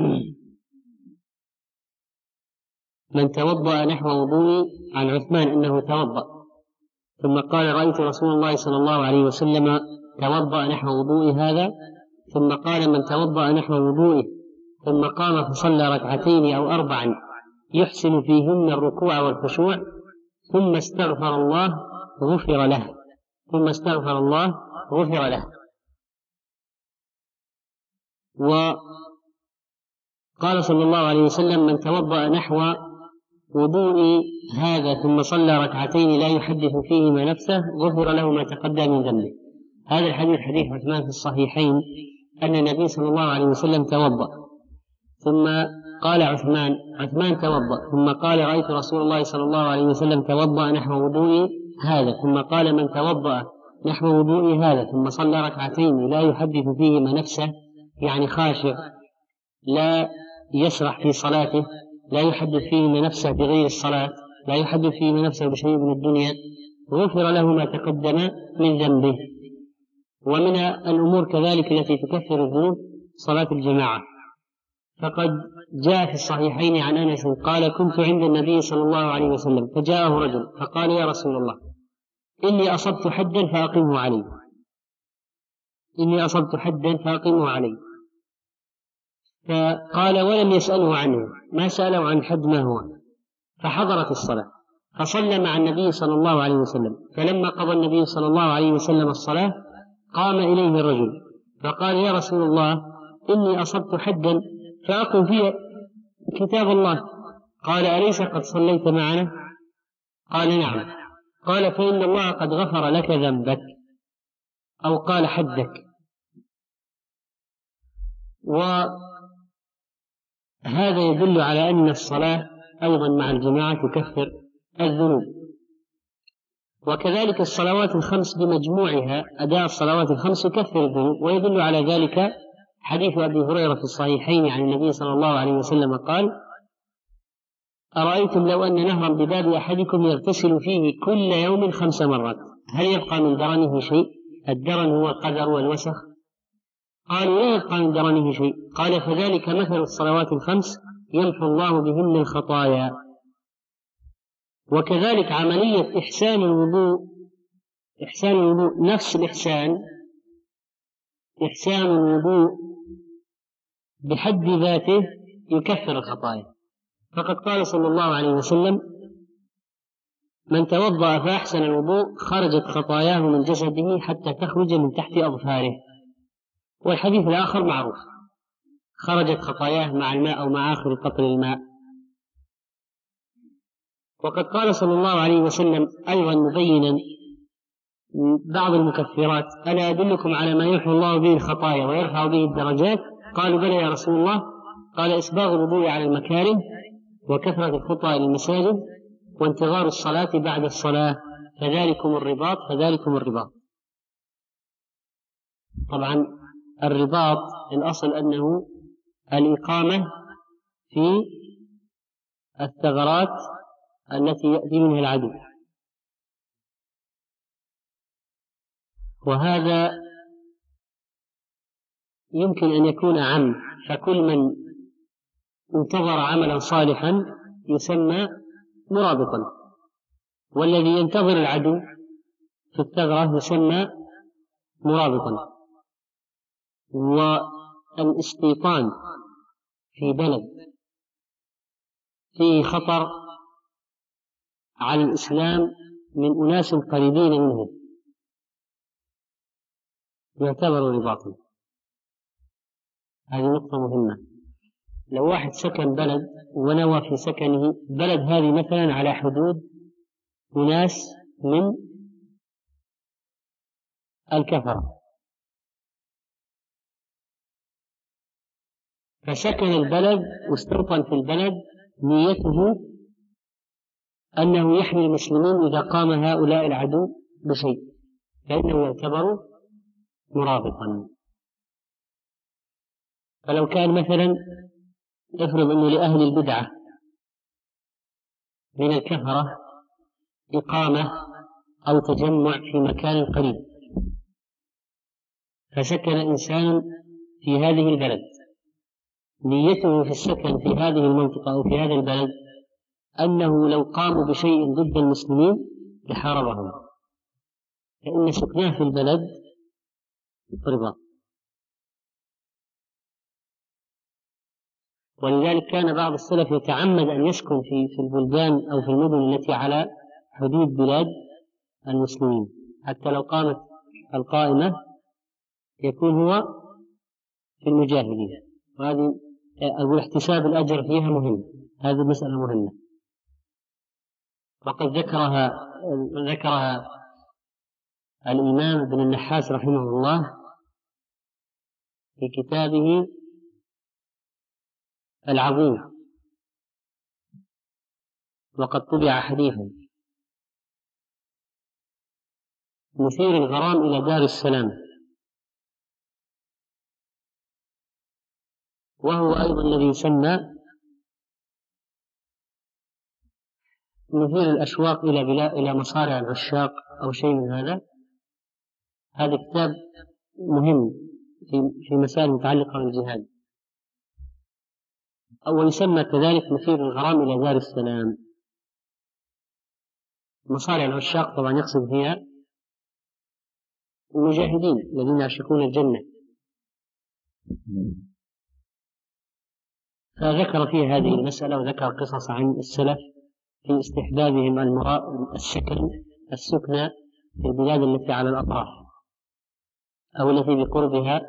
من توضأ نحو وضوئي، عن عثمان أنه توضأ ثم قال: رأيت رسول الله صلى الله عليه وسلم توضأ نحو وضوئي هذا، ثم قال: من توضأ نحو وضوئه ثم قام فصلى ركعتين أو أربعا يحسن فيهن الركوع والخشوع ثم استغفر الله غفر له، ثم استغفر الله غفر له. وقال صلى الله عليه وسلم: من توضأ نحو وضوء هذا ثم صلى ركعتين لا يحدث فيهما نفسه غفر له ما تقدم من ذنبه. هذا الحديث حديث عثمان في الصحيحين، أن النبي صلى الله عليه وسلم توضأ، ثم قال عثمان عثمان توضأ ثم قال: رأيت رسول الله صلى الله عليه وسلم توضأ نحو وضوئي هذا، ثم قال: من توضأ نحو وضوئي هذا ثم صلى ركعتين لا يحدث فيهما نفسه، يعني خاشع لا يسرح في صلاته، لا يحدث فيهما نفسه بغير الصلاة، لا يحدث فيهما نفسه بشيء من الدنيا، غفر له ما تقدم من ذنبه. ومن الأمور كذلك التي تكفر الذنوب صلاة الجماعة، فقد جاء في الصحيحين عن أنس قال: كنت عند النبي صلى الله عليه وسلم فجاءه رجل فقال: يا رسول الله، إني أصبت حدا فأقمه علي، إني أصبت حدا فأقمه علي. فقال ولم يسأله عنه، ما سأله عن حد ما هو، فحضرت الصلاة فصلى مع النبي صلى الله عليه وسلم. فلما قضى النبي صلى الله عليه وسلم الصلاة قام إليه الرجل فقال: يا رسول الله، إني أصبت حدا فأقم فيه كتاب الله. قال: أليس قد صليت معنا؟ قال: نعم. قال فإن الله قد غفر لك ذنبك، أو قال حدك. وهذا يدل على أن الصلاة أيضا مع الجماعة تكفر الذنوب. وكذلك الصلوات الخمس بمجموعها، أداء الصلوات الخمس يكفر الذنوب. ويدل على ذلك حديث أبي هريرة في الصحيحين عن النبي صلى الله عليه وسلم قال: أرأيتم لو أن نهرا بباب أحدكم يغتسل فيه كل يوم خمس مرات هل يبقى من درنه شيء؟ الدرن هو القدر والوسخ. قالوا لا يبقى من درنه شيء. قال: فذلك مثل الصلوات الخمس يمحو الله بهن الخطايا. وكذلك عملية إحسان الوضوء، إحسان الوضوء نفس الإحسان، إحسان الوضوء بحد ذاته يكفر الخطايا. فقد قال صلى الله عليه وسلم: من توضأ فأحسن الوضوء خرجت خطاياه من جسده حتى تخرج من تحت أظفاره. والحديث الآخر معروف: خرجت خطاياه مع الماء أو مع آخر قطر الماء. وقد قال صلى الله عليه وسلم أيضا مبينا بعض المكفرات: ألا أدلكم على ما يحيي الله به الخطايا ويرفع به الدرجات؟ قالوا: بلى يا رسول الله. قال: إسباغ الوضوء على المكاره، وكثرة الخطى إلى المساجد، وانتظار الصلاة بعد الصلاة، فذلكم الرباط فذلكم الرباط. طبعا الرباط الأصل أنه الإقامة في الثغرات التي يأتي منها العدو، وهذا يمكن أن يكون عام، فكل من انتظر عملا صالحا يسمى مرابطا، والذي ينتظر العدو في الثغرة يسمى مرابطا. والاستيطان في بلد فيه خطر على الإسلام من أناس قريبين منه يعتبر رباطا. هذه نقطة مهمة. لو واحد سكن بلد ونوى في سكنه بلد هذه مثلا على حدود أناس من الكفرة، فسكن البلد واستوطن في البلد، نيته أنه يحمي المسلمين إذا قام هؤلاء العدو بشيء، فإنه يعتبر مرابطا. فلو كان مثلا افرض أنه لأهل البدعة من الكفرة إقامة أو تجمع في مكان قريب، فسكن إنسان في هذه البلد، نيته في السكن في هذه المنطقة أو في هذا البلد أنه لو قاموا بشيء ضد المسلمين لحاربهم، فإن سكناه في البلد رباط. ولذلك كان بعض السلف يتعمد أن يسكن في في البلدان أو في المدن التي على حدود بلاد المسلمين، حتى لو قامت القائمة يكون هو في المجاهدين. وهذه أقول احتساب الأجر فيها مهم، هذه مسألة مهمة. وقد ذكرها ذكرها الإمام ابن النحاس رحمه الله في كتابه العظيم، وقد طبع حديثا: مثير الغرام إلى دار السلام، وهو أيضا الذي يسمى مثير الأشواق إلى بلا إلى مصارع العشاق أو شيء من هذا. هذا كتاب مهم في في مسائل متعلقة بالجهاد، أو يسمى كذلك مثير الغرام إلى دار السلام. مصارع العشاق طبعا يقصد فيها المجاهدين الذين يعشقون الجنة، فذكر فيه هذه المسألة، وذكر قصص عن السلف في استحبابهم السكن السكنى في البلاد التي على الأطراف أو التي بقربها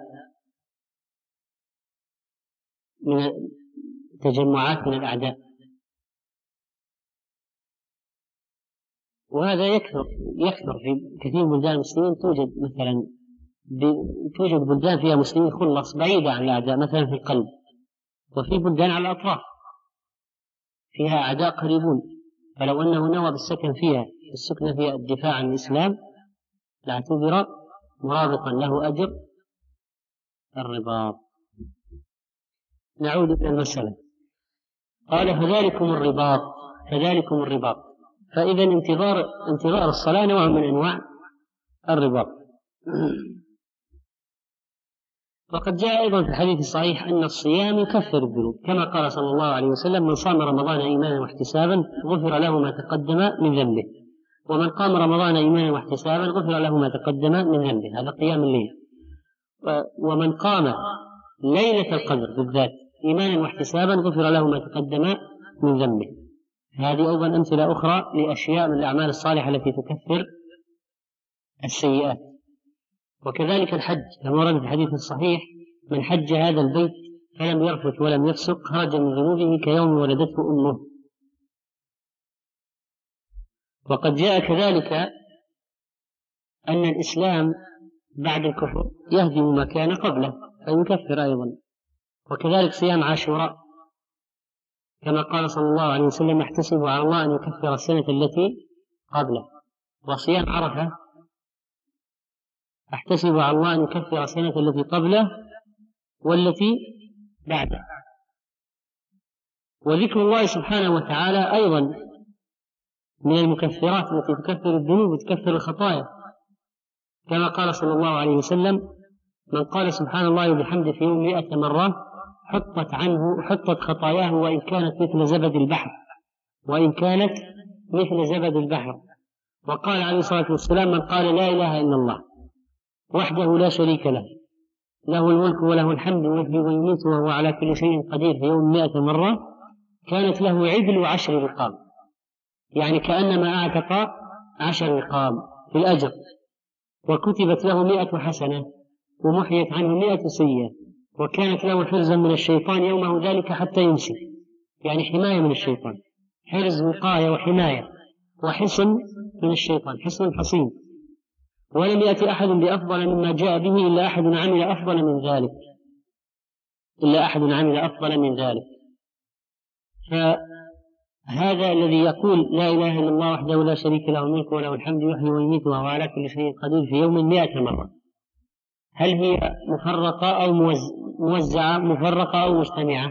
من تجمعات من الأعداء. وهذا يكثر يكثر في كثير من بلدان المسلمين. توجد مثلا توجد بلدان فيها مسلمين خلص بعيدة عن الأعداء، مثلا في القلب، وفي بلدان على الأطراف فيها أعداء قريبون، فلو أنه نوى بالسكن فيها السكن فيها الدفاع عن الإسلام لاعتبر مرابطا له أجر الرباط. نعود إلى المسألة. قال فذلكم الرباط فذلكم الرباط فإذا انتظار انتظار الصلاة نوع من أنواع الرباط. وقد جاء أيضا في الحديث الصحيح أن الصيام يكفر الذنوب، كما قال صلى الله عليه وسلم: من صام رمضان إيمانا واحتسابا غفر له ما تقدم من ذنبه، ومن قام رمضان إيمانا واحتسابا غفر له ما تقدم من ذنبه. هذا قيام الليل. ومن قام ليلة القدر بالذات إيمانا واحتسابا غفر له ما تقدم من ذنبه. هذه أيضا أمثلة أخرى لأشياء من الأعمال الصالحة التي تكفر السيئات. وكذلك الحج كما ورد في الحديث الصحيح: من حج هذا البيت فلم يرفث ولم يفسق خرج من ذنوبه كيوم ولدته أمه. وقد جاء كذلك أن الإسلام بعد الكفر يهدم ما كان قبله فيكفر أيضا. وكذلك صيام عاشوراء كما قال صلى الله عليه وسلم: احتسب على الله أن يكفر السنة التي قبله. وصيام عرفة احتسب على الله أن يكفر السنة التي قبله والتي بعده. وذكر الله سبحانه وتعالى أيضا من المكفرات التي تكفر الذنوب وتكفر الخطايا، كما قال صلى الله عليه وسلم: من قال سبحان الله وبحمده في يوم مئة مرة حطت عنه حطت خطاياه وإن كانت مثل زبد البحر وإن كانت مثل زبد البحر. وقال عليه الصلاة والسلام: من قال لا إله إلا الله وحده لا شريك له له الملك وله الحمد يحيي ويميت وهو على كل شيء قدير في يوم مئة مرة كانت له عدل عشر رقاب، يعني كأنما أعتق عشر رقاب في الأجر، وكتبت له مئة حسنة ومحيت عنه مئة سيئة، وكانت له حرزا من الشيطان يومه ذلك حتى يمسي، يعني حماية من الشيطان، حرز وقاية وحماية وحصن من الشيطان، حصن حصين. ولم يأتي أحد بأفضل مما جاء به إلا أحد عمل أفضل من ذلك إلا أحد عمل أفضل من ذلك. فهذا الذي يقول لا إله إلا الله وحده لا شريك له الملك وله الحمد يحيي ويميت وهو على كل شيء قدير في يوم مئة مرة، هل هي مفرقة أو موزعة، مفرقة أو مجتمعة؟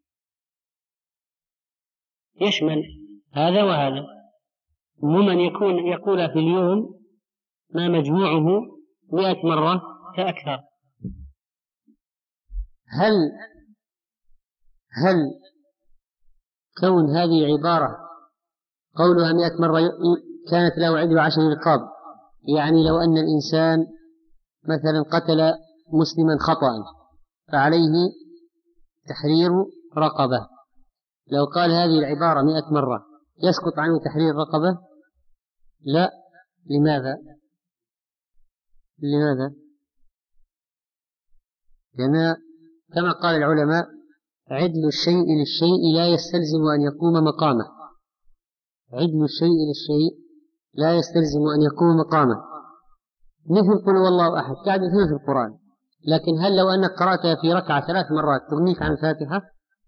يشمل هذا وهذا. ممن يكون يقول في اليوم ما مجموعه مئة مرة فأكثر. هل هل كون هذه عبارة قولها مئة مرة كانت له عدل عشر رقاب، يعني لو أن الإنسان مثلا قتل مسلما خطأ فعليه تحرير رقبة، لو قال هذه العبارة مئة مرة يسقط عنه تحرير رقبة؟ لا. لماذا؟ لماذا؟ لأن كما قال العلماء: عدل الشيء للشيء لا يستلزم أن يقوم مقامه. عدل الشيء للشيء لا يستلزم أن يقوم مقامه. مثل قل والله أحد تعدل ثلث القرآن، لكن هل لو أنك قرأتها في ركعة ثلاث مرات تغنيك عن الفاتحة؟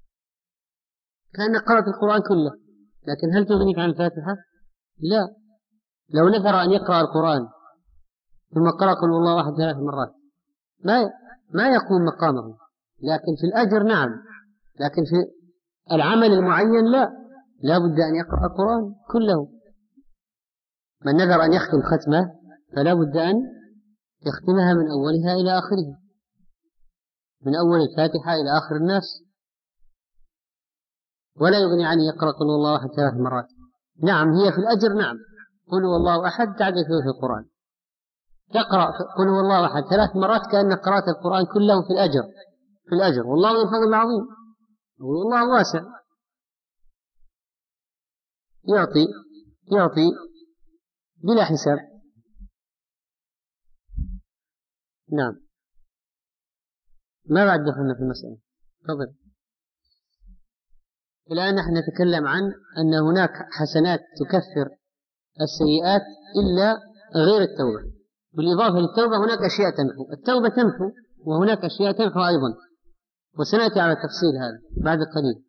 كأنك قرأت القرآن كله، لكن هل تغنيك عن الفاتحة؟ لا. لو نذر أن يقرأ القرآن ثم قرأ قل والله أحد ثلاث مرات ما ما يقوم مقامه، لكن في الأجر نعم، لكن في العمل المعين لا، لا بد أن يقرأ القرآن كله. من نذر أن يختم ختمة فلا بد أن يختمها من أولها إلى آخرها، من أول الفاتحة إلى آخر الناس، ولا يغني عنه يقرأ قل والله أحد ثلاث مرات. نعم هي في الأجر نعم، قل والله أحد تعدل ثلث القرآن، تقرأ قل والله أحد ثلاث مرات كأنك قرأت القرآن كله في الأجر في الأجر والله من الفضل العظيم، والله واسع، يعطي يعطي بلا حساب. نعم. ما بعد دخلنا في المسألة؟ تفضل. الآن نحن نتكلم عن أن هناك حسنات تكفر السيئات إلا غير التوبة. بالإضافة للتوبة هناك أشياء تمحو، التوبة تمحو وهناك أشياء تمحو أيضا، وسنأتي على تفصيل هذا بعد قليل.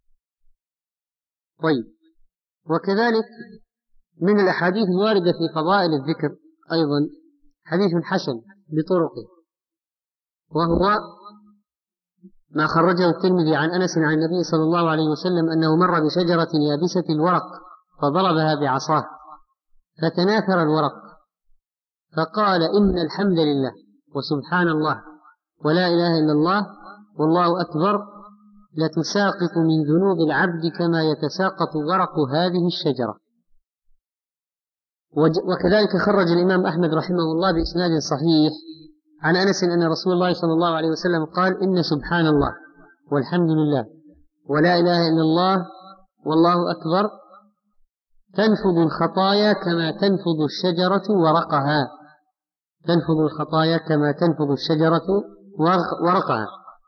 طيب، وكذلك من الأحاديث الواردة في فضائل الذكر أيضا حديث حسن بطرقه، وهو ما خرجه الترمذي عن أنس عن النبي صلى الله عليه وسلم أنه مر بشجرة يابسة الورق فضربها بعصاه فتناثر الورق، فقال: إن الحمد لله وسبحان الله ولا إله إلا الله والله أكبر لتساقط من ذنوب العبد كما يتساقط ورق هذه الشجرة. وكذلك خرج الإمام أحمد رحمه الله بإسناد صحيح عن أنس أن رسول الله صلى الله عليه وسلم قال: إن سبحان الله والحمد لله ولا إله إلا الله والله أكبر تنفض الخطايا كما تنفض الشجرة ورقها، تنفض الخطايا كما تنفض الشجرة ورقها.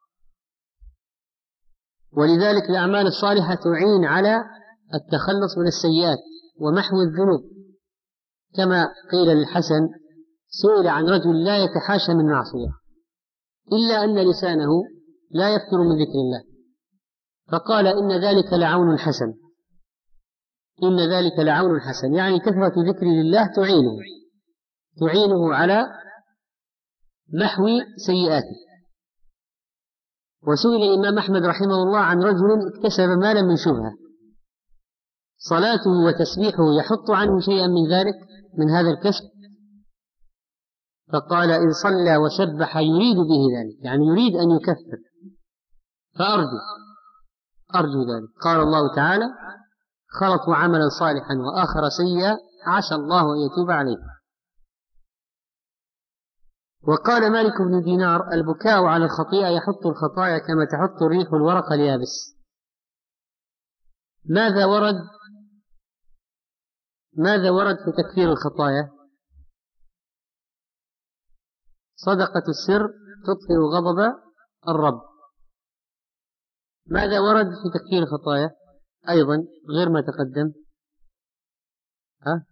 ولذلك الأعمال الصالحة تعين على التخلص من السيئات ومحو الذنوب، كما قيل للحسن: سئل عن رجل لا يتحاشى من معصية إلا أن لسانه لا يفتر من ذكر الله، فقال: إن ذلك لعون حسن، إن ذلك لعون حسن، يعني كثرة ذكر الله تعينه تعينه على محو سيئاته. وسئل الإمام أحمد رحمه الله عن رجل اكتسب مالا من شبهة، صلاته وتسبيحه يحط عنه شيئا من ذلك من هذا الكسب، فقال: إن صلى وسبح يريد به ذلك، يعني يريد أن يكفر، فأرجو أرجو ذلك. قال الله تعالى: خلطوا عملا صالحا وآخر سيئا عسى الله أن يتوب عليه. وقال مالك بن دينار: البكاء على الخطيئة يحط الخطايا كما تحط الريح الورق اليابس. ماذا ورد ماذا ورد في تكفير الخطايا؟ صدقة السر تطفئ غضب الرب. ماذا ورد في تكفير الخطايا أيضا غير ما تقدم؟ ها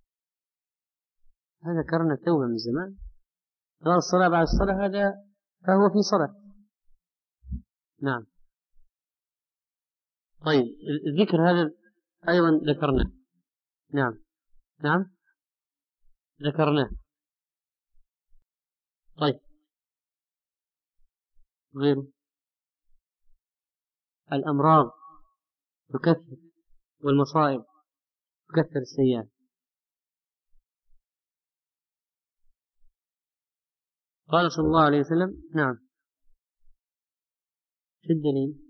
هذا ذكرنا التوبة من زمان. قال الصلاة بعد الصلاة، هذا فهو في صلاة. نعم. طيب، الذكر هذا أيضا ذكرناه. نعم نعم ذكرناه. طيب، غيره الأمراض تكثر والمصائب تكثر السيئات. قال صلى الله عليه وسلم: نعم، شو الدليل؟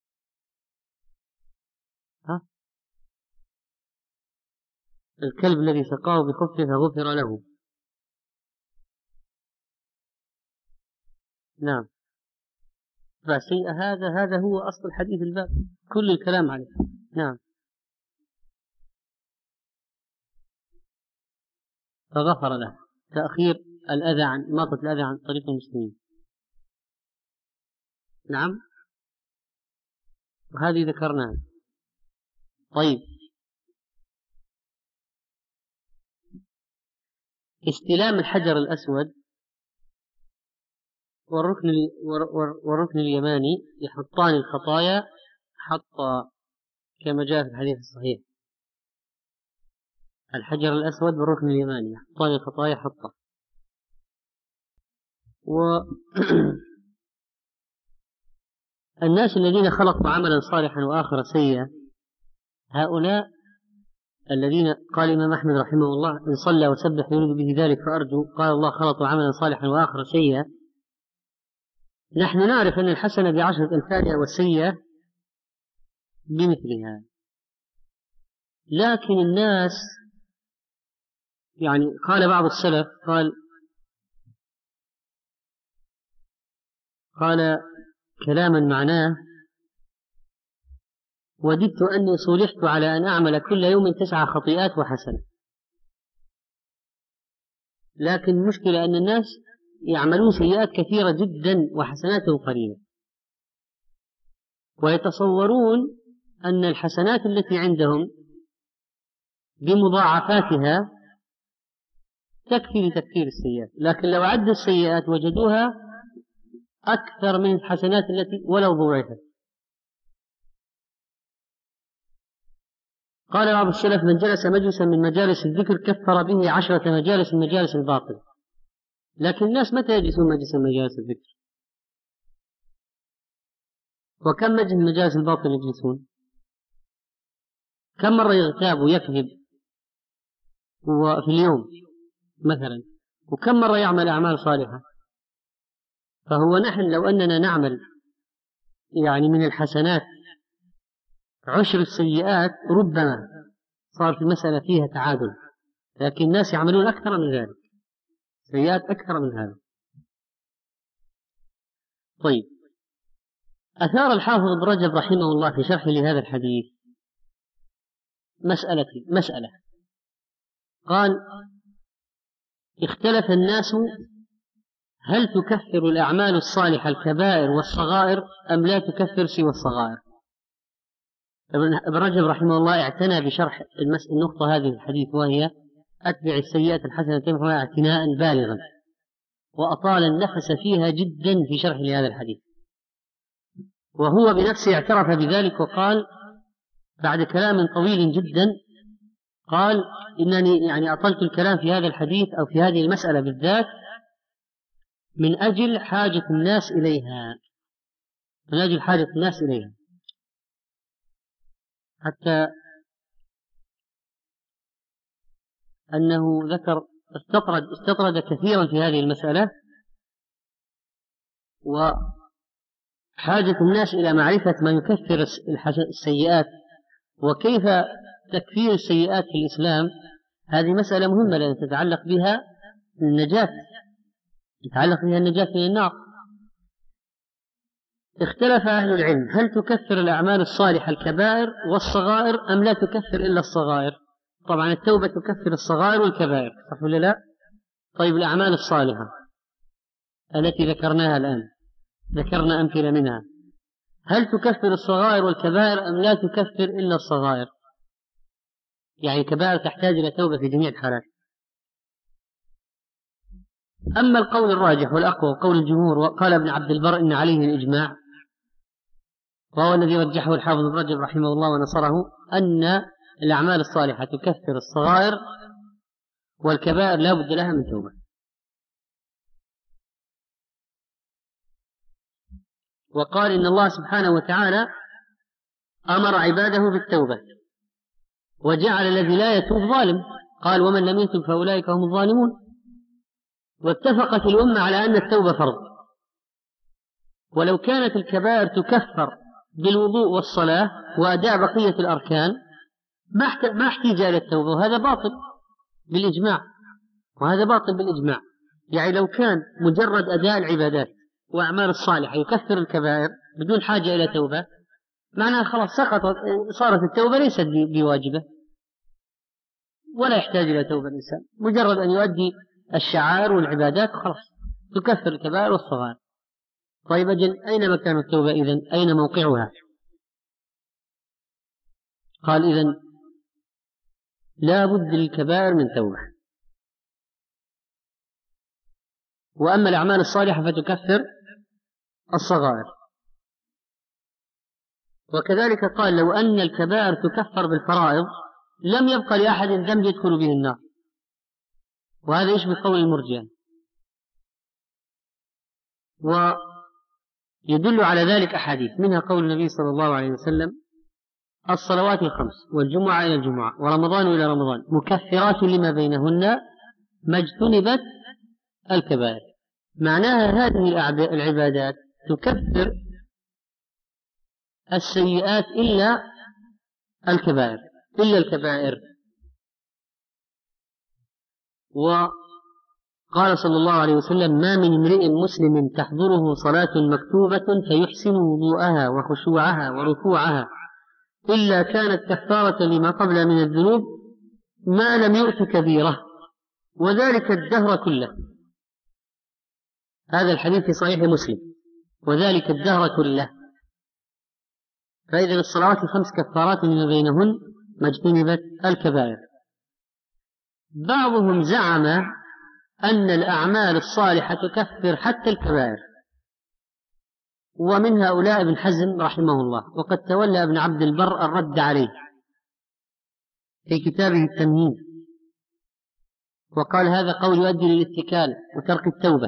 ها؟ الكلب الذي سقاه بخفه فغفر له. نعم. فالسيئة هذا هذا هو أصل الحديث الباب، كل الكلام عليه. نعم. فغفر له، تأخير الأذى عن إماطة الأذى عن طريق المسلمين. نعم، وهذه ذكرناها. طيب، استلام الحجر الأسود والركن والركن اليماني يحطان الخطايا حط كما جاء في الحديث الصحيح. الحجر الأسود والركن اليماني يحطان الخطايا حطة. والناس الذين خلقوا عملا صالحا وآخر سيئا، هؤلاء الذين قال الإمام أحمد رحمه الله: إن صلى وسبح يريد به ذلك فأرجو، قال الله: خلقوا عملا صالحا وآخر سيئا. نحن نعرف أن الحسنة بعشرة أمثالها والسيئة بمثلها، لكن الناس يعني قال بعض السلف قال قال كلاما معناه: وددت أني صلحت على أن أعمل كل يوم تسع خطيئات وحسنة. لكن المشكلة أن الناس يعملون سيئات كثيرة جدا وحسناتهم قليلة، ويتصورون أن الحسنات التي عندهم بمضاعفاتها تكفي لتكفير السيئات، لكن لو عدوا السيئات وجدوها أكثر من الحسنات التي ولو ضوعفت. قال بعض السلف: من جلس مجلسا من مجالس الذكر كفر به عشرة مجالس من مجالس الباطل. لكن الناس متى يجلسون مجلسا من مجالس الذكر؟ وكم مجلس من مجالس الباطل يجلسون؟ كم مرة يغتاب ويكذب في اليوم مثلا، وكم مرة يعمل أعمال صالحة؟ فهو نحن لو أننا نعمل يعني من الحسنات عشر السيئات ربما صار في المسألة فيها تعادل، لكن الناس يعملون أكثر من ذلك، سيئات أكثر من هذا. طيب، أثار الحافظ ابن رجب رحمه الله في شرحه لهذا الحديث مسألة مسألة قال: اختلف الناس هل تكفر الأعمال الصالحة الكبائر والصغائر أم لا تكفر سوى الصغائر. ابن رجب رحمه الله اعتنى بشرح النقطة هذه الحديث، وهي أتبع السيئات الحسنة تمحها اعتناء بالغا، وأطال النفس فيها جدا في شرح لهذا الحديث، وهو بنفسه اعترف بذلك وقال بعد كلام طويل جدا، قال: إنني يعني أطلت الكلام في هذا الحديث أو في هذه المسألة بالذات من أجل حاجة الناس إليها، من أجل حاجة الناس إليها، حتى أنه ذكر استطرد, استطرد كثيرا في هذه المسألة، وحاجة الناس إلى معرفة ما يكفر السيئات وكيف تكفير السيئات في الإسلام. هذه مسألة مهمة لأن تتعلق بها النجاة، تتعلق بها النجاة من النار. اختلف أهل العلم هل تكفر الأعمال الصالحة الكبائر والصغائر أم لا تكفر إلا الصغائر. طبعا التوبة تكفر الصغائر والكبائر، صح ولا لا؟ طيب، الأعمال الصالحة التي ذكرناها الآن، ذكرنا أمثلة منها، هل تكفر الصغائر والكبائر أم لا تكفر إلا الصغائر؟ يعني الكبائر تحتاج إلى توبة في جميع الحالات. أما القول الراجح والأقوى وقول الجمهور، وقال ابن عبد البر إن عليه الإجماع، وهو الذي رجحه الحافظ ابن رجب رحمه الله ونصره، أن الأعمال الصالحة تكفر الصغائر والكبائر لا بد لها من توبة. وقال إن الله سبحانه وتعالى أمر عباده بالتوبة وجعل الذي لا يتوب ظالم، قال: ومن لم يتوب فأولئك هم الظالمون. واتفقت الأمة على أن التوبة فرض، ولو كانت الكبائر تكفر بالوضوء والصلاة وأداء بقية الأركان ما احتاج إلى التوبة، وهذا باطل بالإجماع، وهذا باطل بالإجماع. يعني لو كان مجرد أداء العبادات وأعمال الصالحة يكفر الكبائر بدون حاجة إلى توبة، معناها خلاص سقطت، صارت التوبة ليست بواجبة ولا يحتاج إلى توبة الإنسان، مجرد أن يؤدي الشعائر والعبادات خلاص تكفر الكبائر والصغائر. طيب أجل، أين مكان التوبة إذن؟ أين موقعها؟ قال: إذن لا بد للكبائر من توبة، وأما الأعمال الصالحة فتكفر الصغائر. وكذلك قال: لو أن الكبائر تكفر بالفرائض لم يبقى لأحد ذنب يدخل به النار، وهذا يشبه قول المرجئة. ويدل على ذلك أحاديث، منها قول النبي صلى الله عليه وسلم: الصلوات الخمس والجمعة إلى الجمعة ورمضان إلى رمضان مكفرات لما بينهن ما اجتنبت الكبائر. معناها هذه العبادات تكفر السيئات إلا الكبائر، إلا الكبائر. وقال صلى الله عليه وسلم: ما من امرئ مسلم تحضره صلاة مكتوبة فيحسن وضوءها وخشوعها وركوعها إلا كانت كفارة لما قبل من الذنوب ما لم يؤت كبيرة، وذلك الدهر كله. هذا الحديث في صحيح مسلم، وذلك الدهر كله. فإذا الصلوات الخمس كفارات لما بينهن ما اجتنبت الكبائر. بعضهم زعم أن الأعمال الصالحة تكفر حتى الكبائر، ومن هؤلاء ابن حزم رحمه الله، وقد تولى ابن عبد البر الرد عليه في كتابه التمهيد، وقال هذا قول يؤدي للاتكال وترك التوبة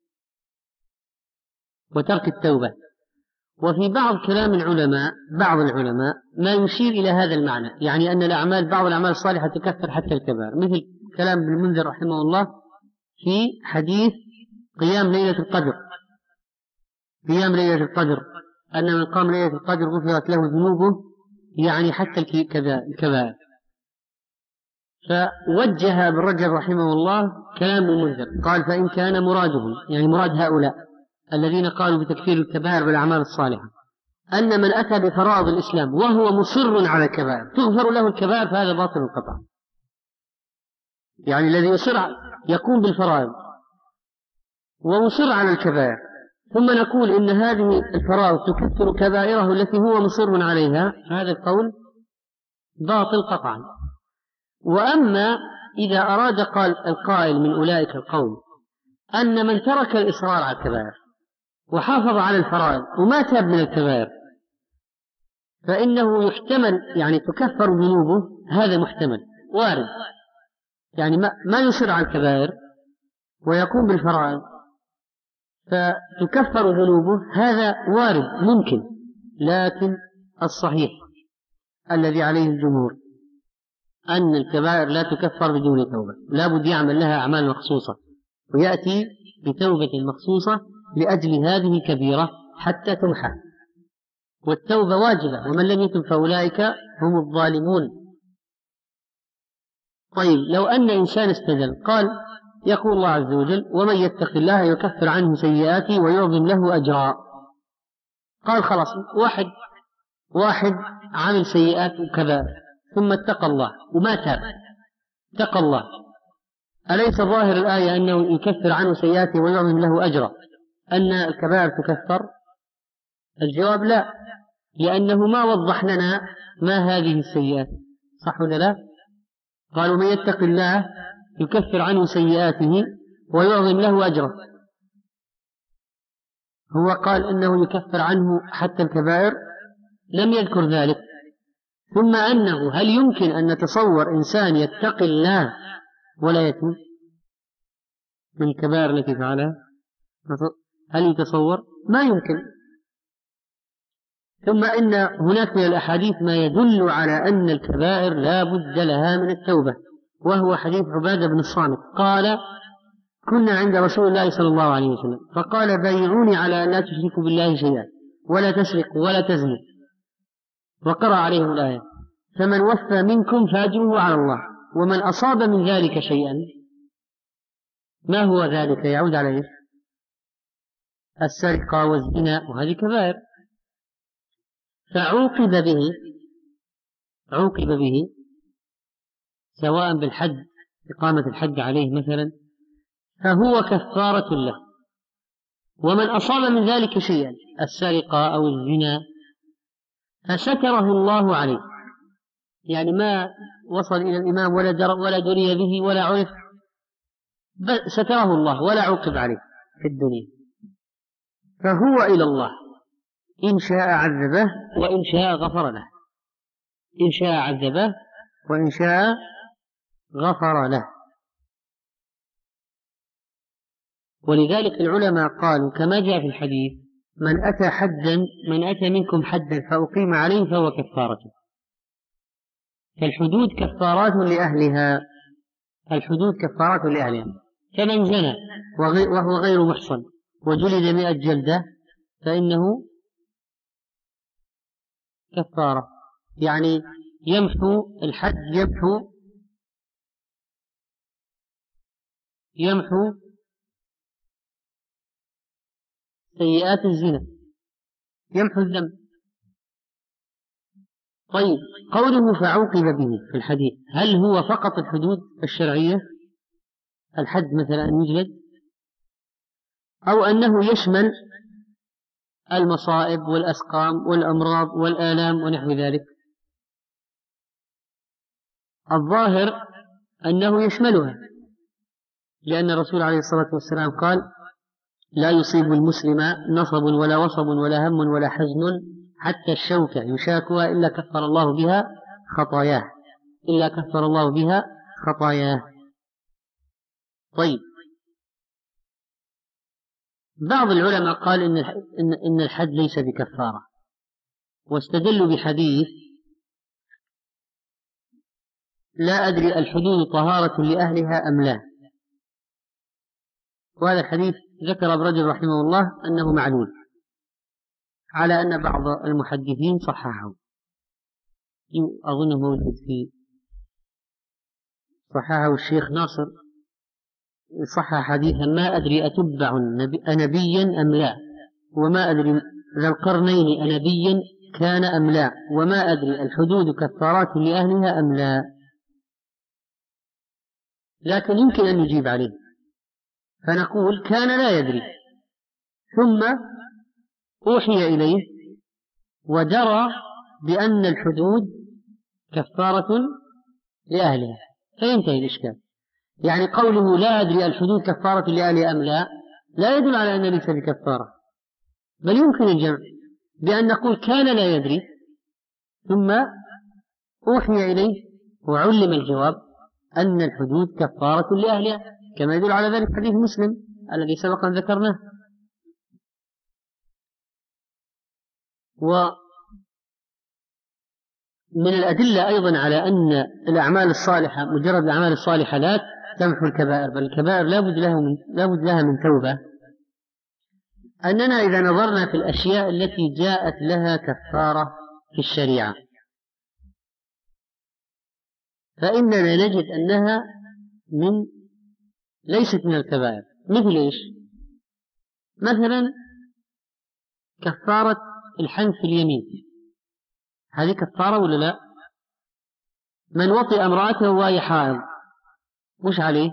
وترك التوبة. وفي بعض كلام العلماء بعض العلماء ما يشير إلى هذا المعنى، يعني أن الأعمال بعض الأعمال الصالحة تكفر حتى الكبائر، مثل كلام ابن المنذر رحمه الله في حديث قيام ليلة القدر قيام ليلة القدر أن من قام ليلة القدر غفرت له ذنوبه، يعني حتى الكبائر. فوجه ابن رجب رحمه الله كلام المنذر، قال فإن كان مرادهم، يعني مراد هؤلاء الذين قالوا بتكفير الكبائر بالأعمال الصالحة، أن من أتى بفرائض الإسلام وهو مصر على الكبائر تغفر له الكبائر، فهذا باطل القطع. يعني الذي يصر يقوم بالفرائض ومصر على الكبائر، ثم نقول إن هذه الفرائض تكفر كبائره التي هو مصر عليها، هذا القول باطل قطعا. وأما إذا أراد قال القائل من أولئك القوم أن من ترك الإصرار على الكبائر وحافظ على الفرائض وما تاب من الكبائر فإنه يحتمل، يعني تكفر ذنوبه، هذا محتمل وارد، يعني ما, ما يصر على الكبائر ويقوم بالفرائض فتكفر ذنوبه، هذا وارد ممكن. لكن الصحيح الذي عليه الجمهور أن الكبائر لا تكفر بدون توبة، لا بد يعمل لها أعمال مخصوصة ويأتي بتوبة مخصوصة لأجل هذه الكبيرة حتى تمحى، والتوبة واجبة، ومن لم يتب فأولئك هم الظالمون. طيب لو أن إنسان استدل قال يقول الله عز وجل ومن يتق الله يكفر عنه سيئاته ويعظم له أجرا، قال خلاص واحد واحد عمل سيئات وكبائر ثم اتقى الله وما تاب، اتقى الله، أليس ظاهر الآية أنه يكفر عنه سيئاته ويعظم له أجرا أن الكبائر تكفر؟ الجواب لا، لأنه ما وضح لنا ما هذه السيئات، صح ولا لا؟ قالوا من يتق الله يكفر عنه سيئاته ويعظم له أجرا، هو قال إنه يكفر عنه حتى الكبائر، لم يذكر ذلك. ثم أنه هل يمكن أن نتصور إنسان يتقي الله ولا يتوب من الكبائر التي فعلها؟ هل يتصور؟ ما يمكن. ثم إن هناك من الأحاديث ما يدل على أن الكبائر لا بد لها من التوبة، وهو حديث عبادة بن الصامت قال كنا عند رسول الله صلى الله عليه وسلم فقال بايعوني على أن لا تشركوا بالله شيئا ولا تسرقوا ولا تزنوا، وقرأ عليهم الآية فمن وفى منكم فأجره على الله، ومن أصاب من ذلك شيئا، ما هو ذلك؟ يعود عليه السرقة والزنا، وهذه كبائر، فعوقب به عوقب به سواء بالحد، إقامة الحد عليه مثلا، فهو كفارة له. ومن أصاب من ذلك شيئا، السرقة أو الزنا، فستره الله عليه، يعني ما وصل إلى الإمام ولا در ولا دري به ولا عرف، ستره الله ولا عوقب عليه في الدنيا، فهو إلى الله إن شاء عذبه وإن شاء غفر له، إن شاء عذبه وإن شاء غفر له. ولذلك العلماء قالوا كما جاء في الحديث من أتى حدا من أتى منكم حدا فأقيم عليه فهو كفارته، فالحدود كفارات لأهلها، الحدود كفارات لأهلها. فمن زنى وهو غير محصن وجلد مئة جلدة فإنه كفارة، يعني يمحو الحد، يمحو يمحو سيئات الزنا، يمحو الذنب. طيب قوله فعوقب به في الحديث، هل هو فقط الحدود الشرعية الحد مثلا أن يجلد، أو أنه يشمل المصائب والأسقام والأمراض والآلام ونحو ذلك؟ الظاهر أنه يشملها، لأن الرسول عليه الصلاة والسلام قال: لا يصيب المسلم نصب ولا وصب ولا هم ولا حزن حتى الشوكة يشاكها إلا كفر الله بها خطاياه إلا كفر الله بها خطاياه. طيب، بعض العلماء قال إن إن الحد ليس بكفارة، واستدلوا بحديث: لا أدري الحدود طهارة لأهلها أم لا. وهذا الحديث ذكر ابن رجب رحمه الله أنه معلول، على أن بعض المحدثين صححه. أظنه موجود في صححه الشيخ ناصر، صحح حديثا: ما أدري أتبع أنبيا أم لا، وما أدري ذا القرنين أنبيا كان أم لا، وما أدري الحدود كفارات لأهلها أم لا. لكن يمكن أن نجيب عليه، فنقول: كان لا يدري، ثم أوحي إليه ودرى بأن الحدود كفارة لأهلها، فينتهي الإشكال. يعني قوله لا أدري الحدود كفارة لأهلها أم لا لا يدل على أن ليس بكفارة، بل يمكن الجمع بأن نقول: كان لا يدري ثم أوحي إليه وعلم الجواب أن الحدود كفارة لأهلها، كما يدل على ذلك حديث مسلم الذي سبق أن ذكرناه. ومن الأدلة أيضا على أن الأعمال الصالحة، مجرد الأعمال الصالحة لا تمحو الكبائر، بل الكبائر لا بد لها من, لا بد لها من توبة، أننا إذا نظرنا في الأشياء التي جاءت لها كفارة في الشريعة فإننا نجد أنها من ليست من الكبائر. مثل إيش؟ مثلا كفارة الحنث في اليمين، هذه كفارة ولا لا؟ من وطئ امرأته وهي حائض وش عليه؟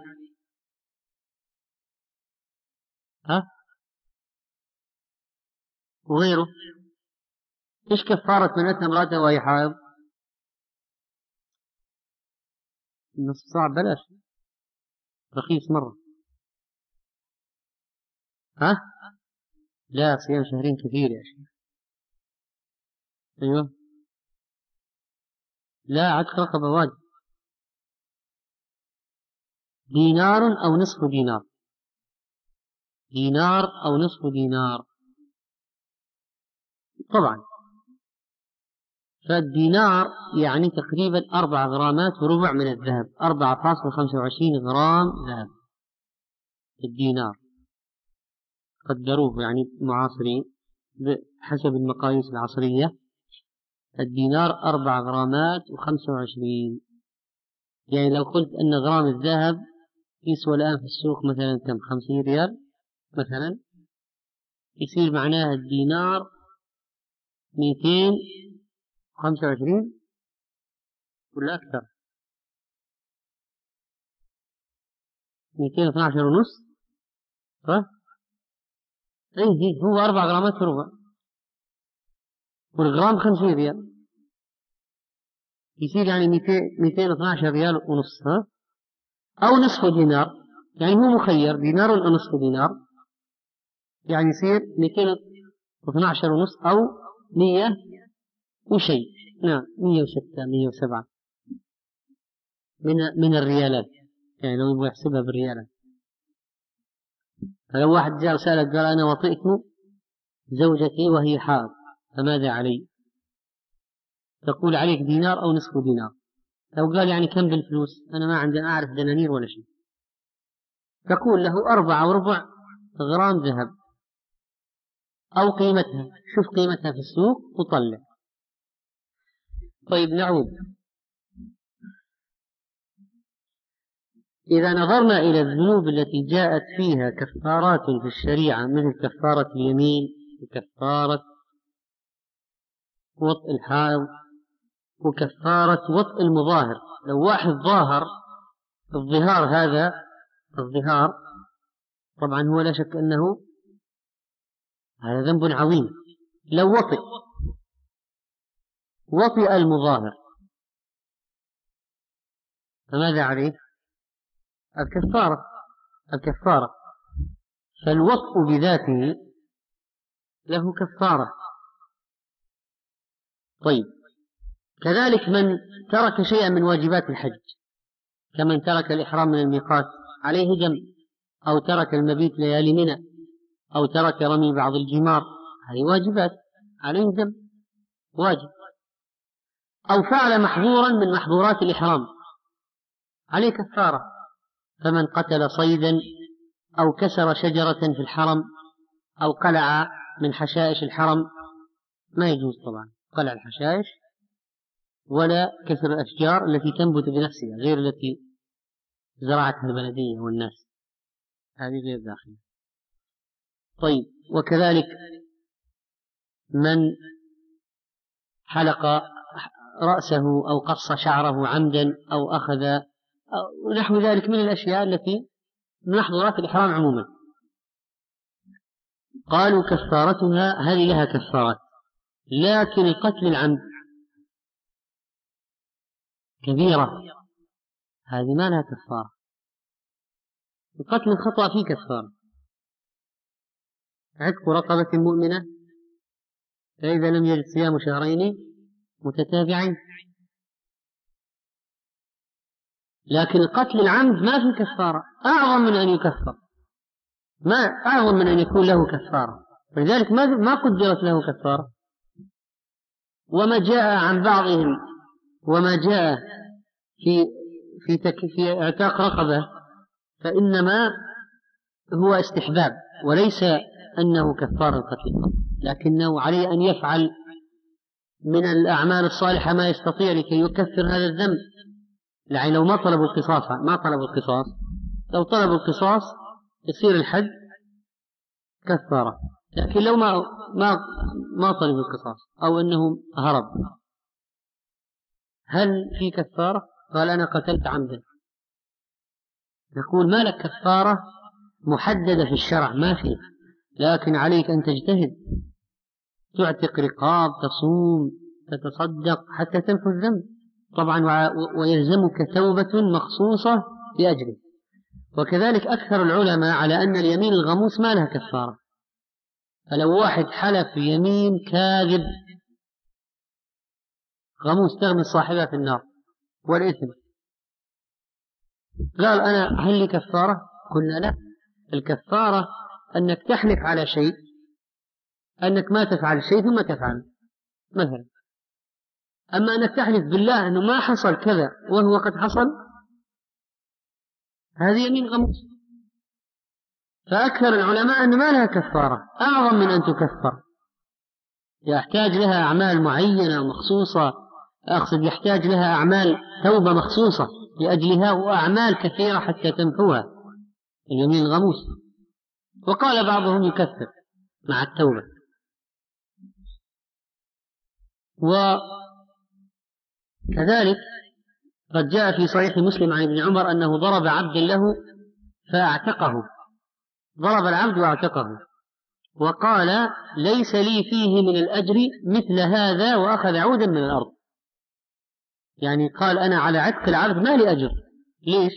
ها؟ وغيره، إيش كفارة من أتى امرأته وهي حائض؟ نصف صاع بلاش، رخيص مرة. ها؟ لا، صيام شهرين كثير يا شيخ. أيوه، لا، عتق رقبة واجب، دينار أو نصف دينار، دينار أو نصف دينار طبعا. فالدينار يعني تقريبا أربع غرامات وربع من الذهب، أربعة فاصلة خمسة وعشرين غرام ذهب الدينار، قدروه يعني معاصرين بحسب المقاييس العصرية. الدينار أربع غرامات وخمسة وعشرين، يعني لو قلت أن غرام الذهب يسوى الآن في السوق مثلا كم؟ خمسين ريال مثلا، يصير معناها الدينار مئتين وخمسة وعشرين ولا أكثر، مئتين واثني عشر ونص. ها؟ إيه، هو أربع غرامات وربع، والغرام خمسين ريال، يصير يعني مئتين واثني عشر ريال ونص. ها؟ أو نصف دينار، يعني هو مخير دينار أو نصف دينار، يعني يصير مئتين واثني عشر ونص أو مئة وشيء، نعم مئة وستة مئة وسبعة من من الريالات، يعني لو يبغى يحسبها بالريالات. فلو واحد جاء وسألك قال: أنا وطئت زوجتي وهي حائض فماذا علي؟ تقول: عليك دينار أو نصف دينار. لو قال: يعني كم بالفلوس؟ أنا ما عندي أعرف دنانير ولا شيء. تقول له: أربعة وربع غرام ذهب أو قيمتها، شوف قيمتها في السوق وطلع. طيب، نعود. إذا نظرنا إلى الذنوب التي جاءت فيها كفارات في الشريعة مثل كفارة اليمين وكفارة وطء الحائض وكفارة وطء المظاهر، لو واحد ظاهر الظهار، هذا الظهار طبعا هو لا شك أنه هذا ذنب عظيم. لو وطئ وطئ المظاهر فماذا عليه؟ الكفارة الكفارة فالوطء بذاته له كفارة. طيب كذلك من ترك شيئا من واجبات الحج كمن ترك الإحرام من الميقات عليه دم، أو ترك المبيت ليالي منى، أو ترك رمي بعض الجمار، هذه واجبات عليه دم واجب. أو فعل محظورا من محظورات الإحرام عليه كفارة، فمن قتل صيدا أو كسر شجرة في الحرم أو قلع من حشائش الحرم، ما يجوز طبعا قلع الحشائش ولا كسر الأشجار التي تنبت بنفسها غير التي زرعتها البلدية والناس، هذه غير داخلة. طيب وكذلك من حلق رأسه أو قص شعره عمدا أو أخذ أو نحو ذلك من الأشياء التي من محظورات الإحرام عموما، قالوا كفارتها هذه لها كفارات، لكن القتل العمد كبيرة هذه ما لها كفارة. القتل الخطأ فيه كفارة، عتق رقبة مؤمنة فإذا لم يجد صيام شهرين متتابعين. لكن القتل العمد ما في كفارة، أعظم من أن يكفر، ما أعظم من أن يكون له كفارة، ولذلك ما ما قدرت له كفارة. وما جاء عن بعضهم وما جاء في في تك في اعتاق رقبة فإنما هو استحباب وليس أنه كفار القتل، لكنه عليه أن يفعل من الأعمال الصالحة ما يستطيع لكي يكفر هذا الذنب. يعني لو ما طلبوا القصاص ما طلبوا القصاص لو طلبوا القصاص يصير الحد كفارة، لكن لو ما ما ما طلبوا القصاص أو أنه هرب هل في كفارة؟ قال أنا قتلت عمدا، نقول ما لك كفارة محددة في الشرع ما فيه، لكن عليك أن تجتهد، تعتق رقاب، تصوم، تتصدق حتى تمحو الذنب طبعا، ويلزمك توبة مخصوصة لأجله. وكذلك أكثر العلماء على أن اليمين الغموس ما لها كفارة، فلو واحد حلف يمين كاذب غموس تغمس صاحبها في النار والإثم، قال أنا هل لي كفارة؟ قلنا لا، الكفارة أنك تحلف على شيء أنك ما تفعل شيء ثم تفعل مثلا، أما أنك تحلف بالله أنه ما حصل كذا وهو قد حصل هذه يمين غموس. فأكثر العلماء أن ما لها كفارة، أعظم من أن تكفر، يحتاج لها أعمال معينة مخصوصة، أقصد يحتاج لها أعمال توبة مخصوصة لأجلها وأعمال كثيرة حتى تمحوها اليمين الغموس. وقال بعضهم يكفر مع التوبة. وكذلك قد جاء في صحيح مسلم عن ابن عمر أنه ضرب عبدا له فاعتقه، ضرب العبد واعتقه وقال ليس لي فيه من الأجر مثل هذا، وأخذ عودا من الأرض. يعني قال أنا على عتق العبد ما لي أجر، ليش؟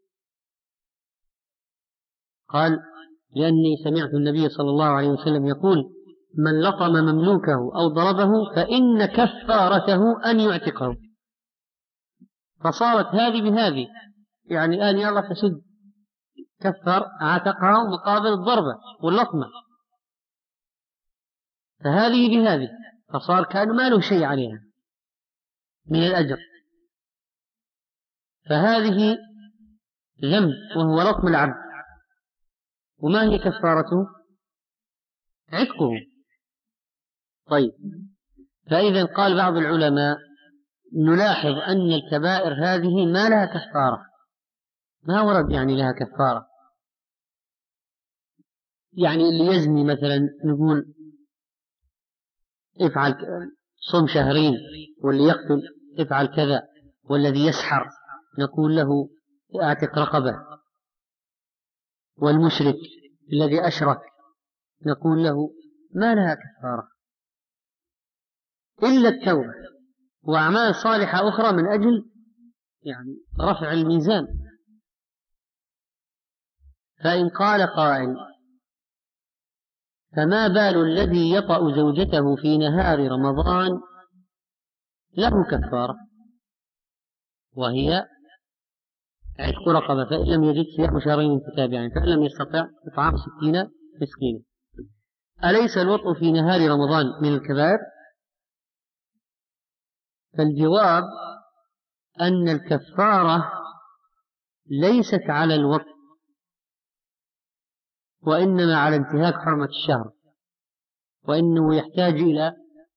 قال لأني سمعت النبي صلى الله عليه وسلم يقول من لطم مملوكه أو ضربه فإن كفارته أن يعتقه. فصارت هذه بهذه، يعني الآن يلا فسد كفر عتقه مقابل الضربة واللطمة، فهذه بهذه، فصار كأنه ما له شيء عليها من الأجر. فهذه ذنب وهو لطم العبد، وما هي كفارته؟ عتقه. طيب فإذا قال بعض العلماء نلاحظ أن الكبائر هذه ما لها كفارة، ما ورد يعني لها كفارة. يعني اللي يزني مثلا نقول افعل صم شهرين، واللي يقتل افعل كذا، والذي يسحر نقول له اعتق رقبة، والمشرك الذي أشرك نقول له ما لها كفارة إلا التوبة وأعمال صالحة أخرى من أجل يعني رفع الميزان. فإن قال قائل: فما بال الذي يطأ زوجته في نهار رمضان له كفارة وهي عتق رقبة، فإن لم يجد صيام شهرين متتابعين، فإن لم يستطع إطعام ستين مسكينا، أليس الوطء في نهار رمضان من الكبائر؟ فالجواب أن الكفارة ليست على الوطء، وإنما على انتهاك حرمة الشهر، وإنه يحتاج إلى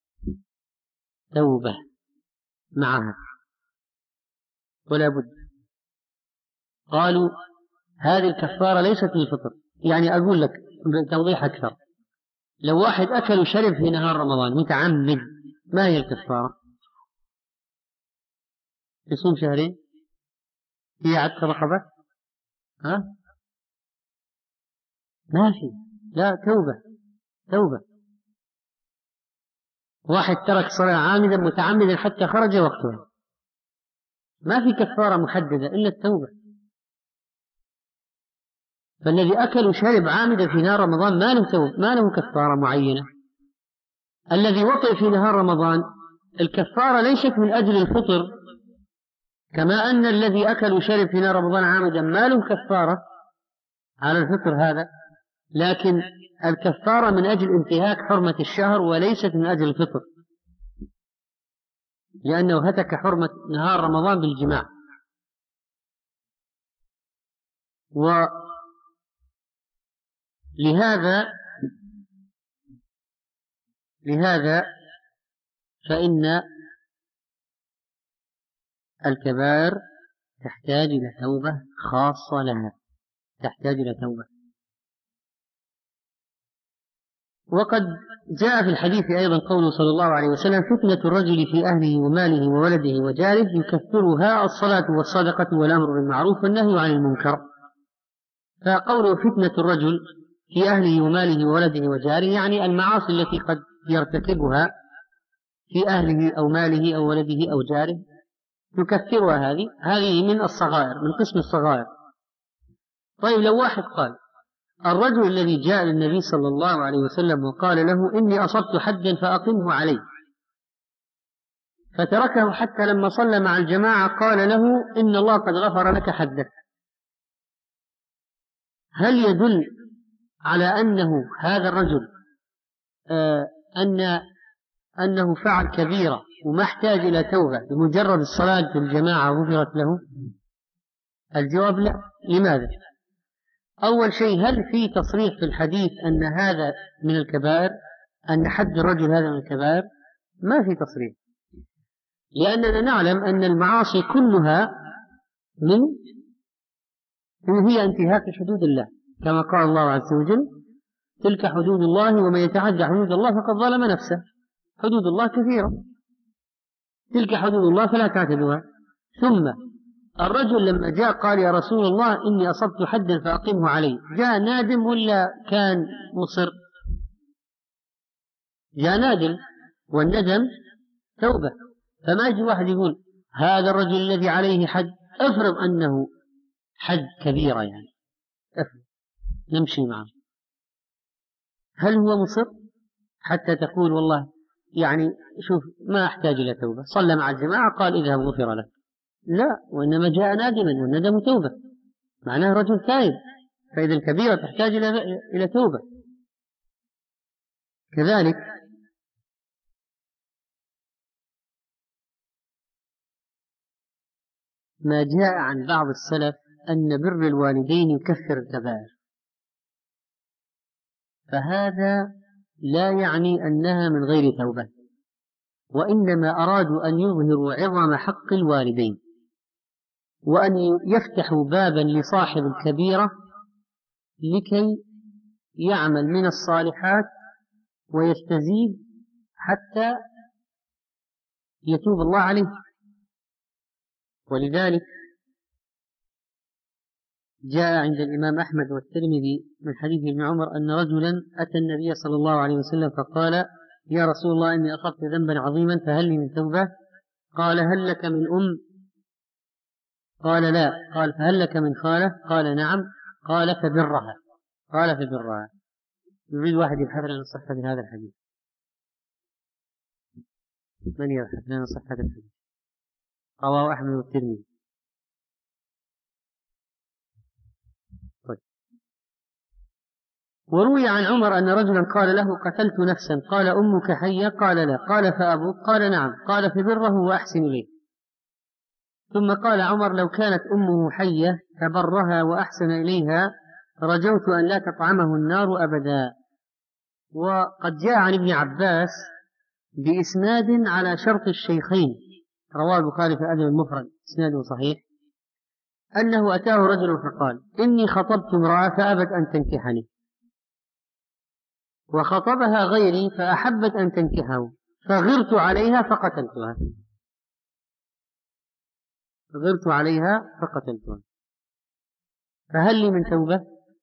توبة معها ولا بد. قالوا هذه الكفارة ليست للفطر. يعني أقول لك بتوضيح أكثر: لو واحد أكل وشرب في نهار رمضان متعمد، ما هي الكفارة؟ يصوم شهرين؟ هي عتق رقبة؟ ها؟ ما في، لا، توبة توبة. واحد ترك صلاة عامدا متعمدا حتى خرج وقتها، ما في كفارة محددة إلا التوبة. فالذي أكل وشرب عامدا في نهار رمضان ما له توبة، ما له كفارة معينة. الذي وطئ في نهار رمضان الكفارة ليست من أجل الفطر، كما أن الذي أكل وشرب في نهار رمضان عامدا ما له كفارة على الفطر هذا، لكن الكفارة من أجل انتهاك حرمة الشهر وليست من أجل الفطر، لأنه هتك حرمة نهار رمضان بالجماع. ولهذا لهذا فإن الكبائر تحتاج إلى توبة خاصة لها، تحتاج إلى توبة. وقد جاء في الحديث أيضا قوله صلى الله عليه وسلم: فتنة الرجل في أهله وماله وولده وجاره يكفرها الصلاة والصدقة والأمر بالمعروف والنهي عن المنكر. فقوله فتنة الرجل في أهله وماله وولده وجاره يعني المعاصي التي قد يرتكبها في أهله أو ماله أو ولده أو جاره يكفرها، هذه هذه من الصغائر، من قسم الصغائر. طيب لو واحد قال: الرجل الذي جاء للنبي صلى الله عليه وسلم وقال له: إني أصبت حدا فأقمه علي، فتركه حتى لما صلى مع الجماعة قال له: إن الله قد غفر لك حدك، هل يدل على أنه هذا الرجل آه أن أنه فعل كبيرة وما احتاج إلى توبة بمجرد الصلاة في الجماعة غفرت له؟ الجواب لا. لماذا؟ أول شيء، هل في تصريح في الحديث أن هذا من الكبائر، أن حد الرجل هذا من الكبائر؟ ما في تصريح، لأننا نعلم أن المعاصي كلها من هي انتهاك حدود الله، كما قال الله عز وجل: تلك حدود الله ومن يتعدى حدود الله فقد ظلم نفسه. حدود الله كثيرة، تلك حدود الله فلا تعتدوها. ثم الرجل لما جاء قال: يا رسول الله إني أصبت حدا فأقمه علي، جاء نادم ولا كان مصر؟ جاء نادم، والندم توبة. فما يجي واحد يقول هذا الرجل الذي عليه حد، افرض أنه حد كبيرة يعني، افرض نمشي معه، هل هو مصر حتى تقول والله يعني شوف ما أحتاج إلى توبة، صلى مع الجماعة قال اذهب غفر لك؟ لا، وإنما جاء نادما، والندم توبة، معناه رجل تائب. فإذا الكبيرة تحتاج إلى توبة. كذلك ما جاء عن بعض السلف أن بر الوالدين يكفر الكبائر، فهذا لا يعني أنها من غير توبة، وإنما أرادوا أن يظهروا عظم حق الوالدين، وأن يفتحوا بابا لصاحب الكبيرة لكي يعمل من الصالحات ويستزيد حتى يتوب الله عليه. ولذلك جاء عند الإمام أحمد والترمذي من حديث ابن عمر أن رجلا أتى النبي صلى الله عليه وسلم فقال: يا رسول الله إني أصبت ذنبا عظيما فهل لي من توبة؟ قال: هل لك من أم؟ قال: لا. قال: فهل لك من خالة؟ قال: نعم. قال فبرها، قال فبرها. يريد واحد يبحث عن صحة هذا الحديث. من يبحث عن صحة الحديث؟ رواه أحمد والترمذي. طيب. وروي عن عمر أن رجلا قال له قتلت نفسا، قال أمك حية؟ قال لا. قال فأبوك؟ قال نعم. قال فبره وأحسن إليه. ثم قال عمر لو كانت أمه حية فبرها وأحسن إليها رجوت أن لا تطعمه النار أبدا. وقد جاء عن ابن عباس بإسناد على شرط الشيخين، رواه البخاري في الأدب المفرد، إسناده صحيح، أنه أتاه رجل فقال إني خطبت امرأة فأبت أن تنكحني، وخطبها غيري فأحبت أن تنكحه، فغرت عليها فقتلتها غرت عليها فقتلتها فهل لي من توبة؟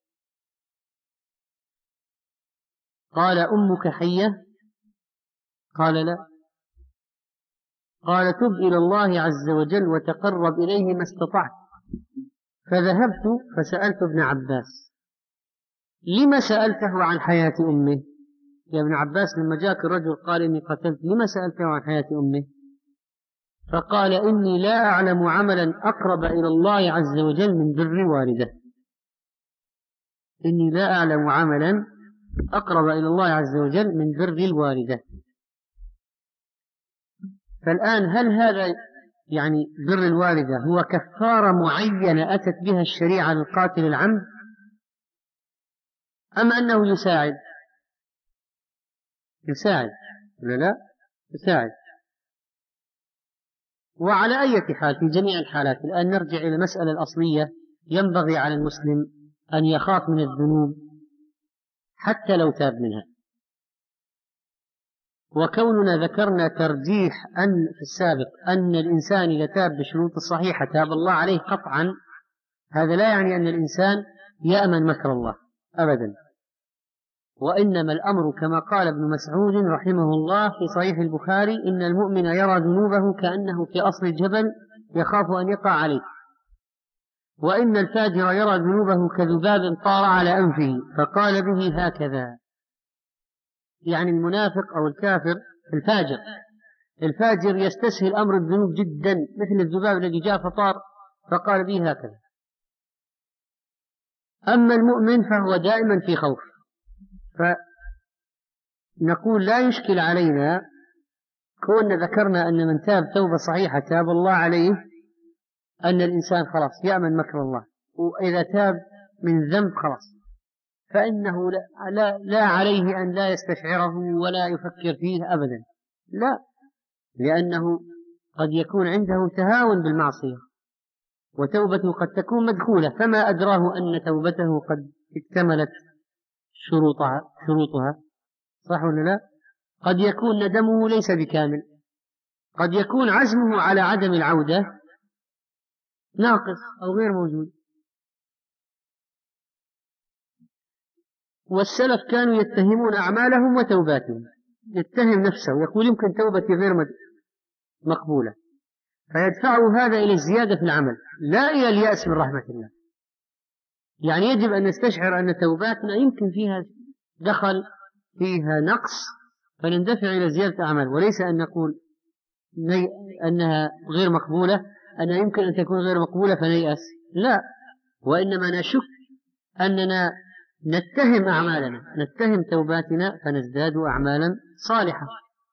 قال أمك حية؟ قال لا. قال تب إلى الله عز وجل وتقرب إليه ما استطعت. فذهبت فسألت ابن عباس لما سألته عن حياة أمه؟ يا ابن عباس لما جاك الرجل قال إني قتلت لما سألته عن حياة أمه؟ فقال إني لا أعلم عملا أقرب إلى الله عز وجل من بر والده. إني لا أعلم عملا أقرب إلى الله عز وجل من بر الوالدة. فالآن هل هذا يعني بر الوالدة هو كفارة معينة أتت بها الشريعة للقاتل العمد، أم أنه يساعد؟ يساعد ولا لا؟ يساعد. وعلى أي حال في جميع الحالات الآن نرجع إلى المسألة الأصلية، ينبغي على المسلم أن يخاف من الذنوب حتى لو تاب منها. وكوننا ذكرنا ترجيح أن في السابق أن الإنسان إذا تاب بشروط الصحيحة تاب الله عليه قطعا، هذا لا يعني أن الإنسان يأمن مكر الله أبدا، وإنما الأمر كما قال ابن مسعود رحمه الله في صحيح البخاري إن المؤمن يرى ذنوبه كأنه في أصل الجبل يخاف أن يقع عليه، وإن الفاجر يرى ذنوبه كذباب طار على أنفه فقال به هكذا. يعني المنافق أو الكافر الفاجر الفاجر يستسهل أمر الذنوب جدا مثل الذباب الذي جاء فطار فقال به هكذا. أما المؤمن فهو دائما في خوف. فنقول لا يشكل علينا كوننا ذكرنا أن من تاب توبة صحيحة تاب الله عليه أن الإنسان خلاص يأمن مكر الله، وإذا تاب من ذنب خلاص فإنه لا, لا, لا عليه أن لا يستشعره ولا يفكر فيه أبدا، لا، لأنه قد يكون عنده تهاون بالمعصية وتوبته قد تكون مدخولة، فما أدراه أن توبته قد اكتملت شروطها شروطها صح ولا لا؟ قد يكون ندمه ليس بكامل، قد يكون عزمه على عدم العودة ناقص أو غير موجود. والسلف كانوا يتهمون أعمالهم وتوباتهم، يتهم نفسه ويقول يمكن توبتي غير مقبولة، فيدفعه هذا إلى الزيادة في العمل لا إلى اليأس من رحمة الله. يعني يجب أن نستشعر أن توباتنا يمكن فيها دخل فيها نقص فنندفع إلى زيادة أعمال، وليس أن نقول أنها غير مقبولة أنها يمكن أن تكون غير مقبولة فنيأس، لا، وإنما نشك أننا نتهم أعمالنا نتهم توباتنا فنزداد أعمالا صالحة.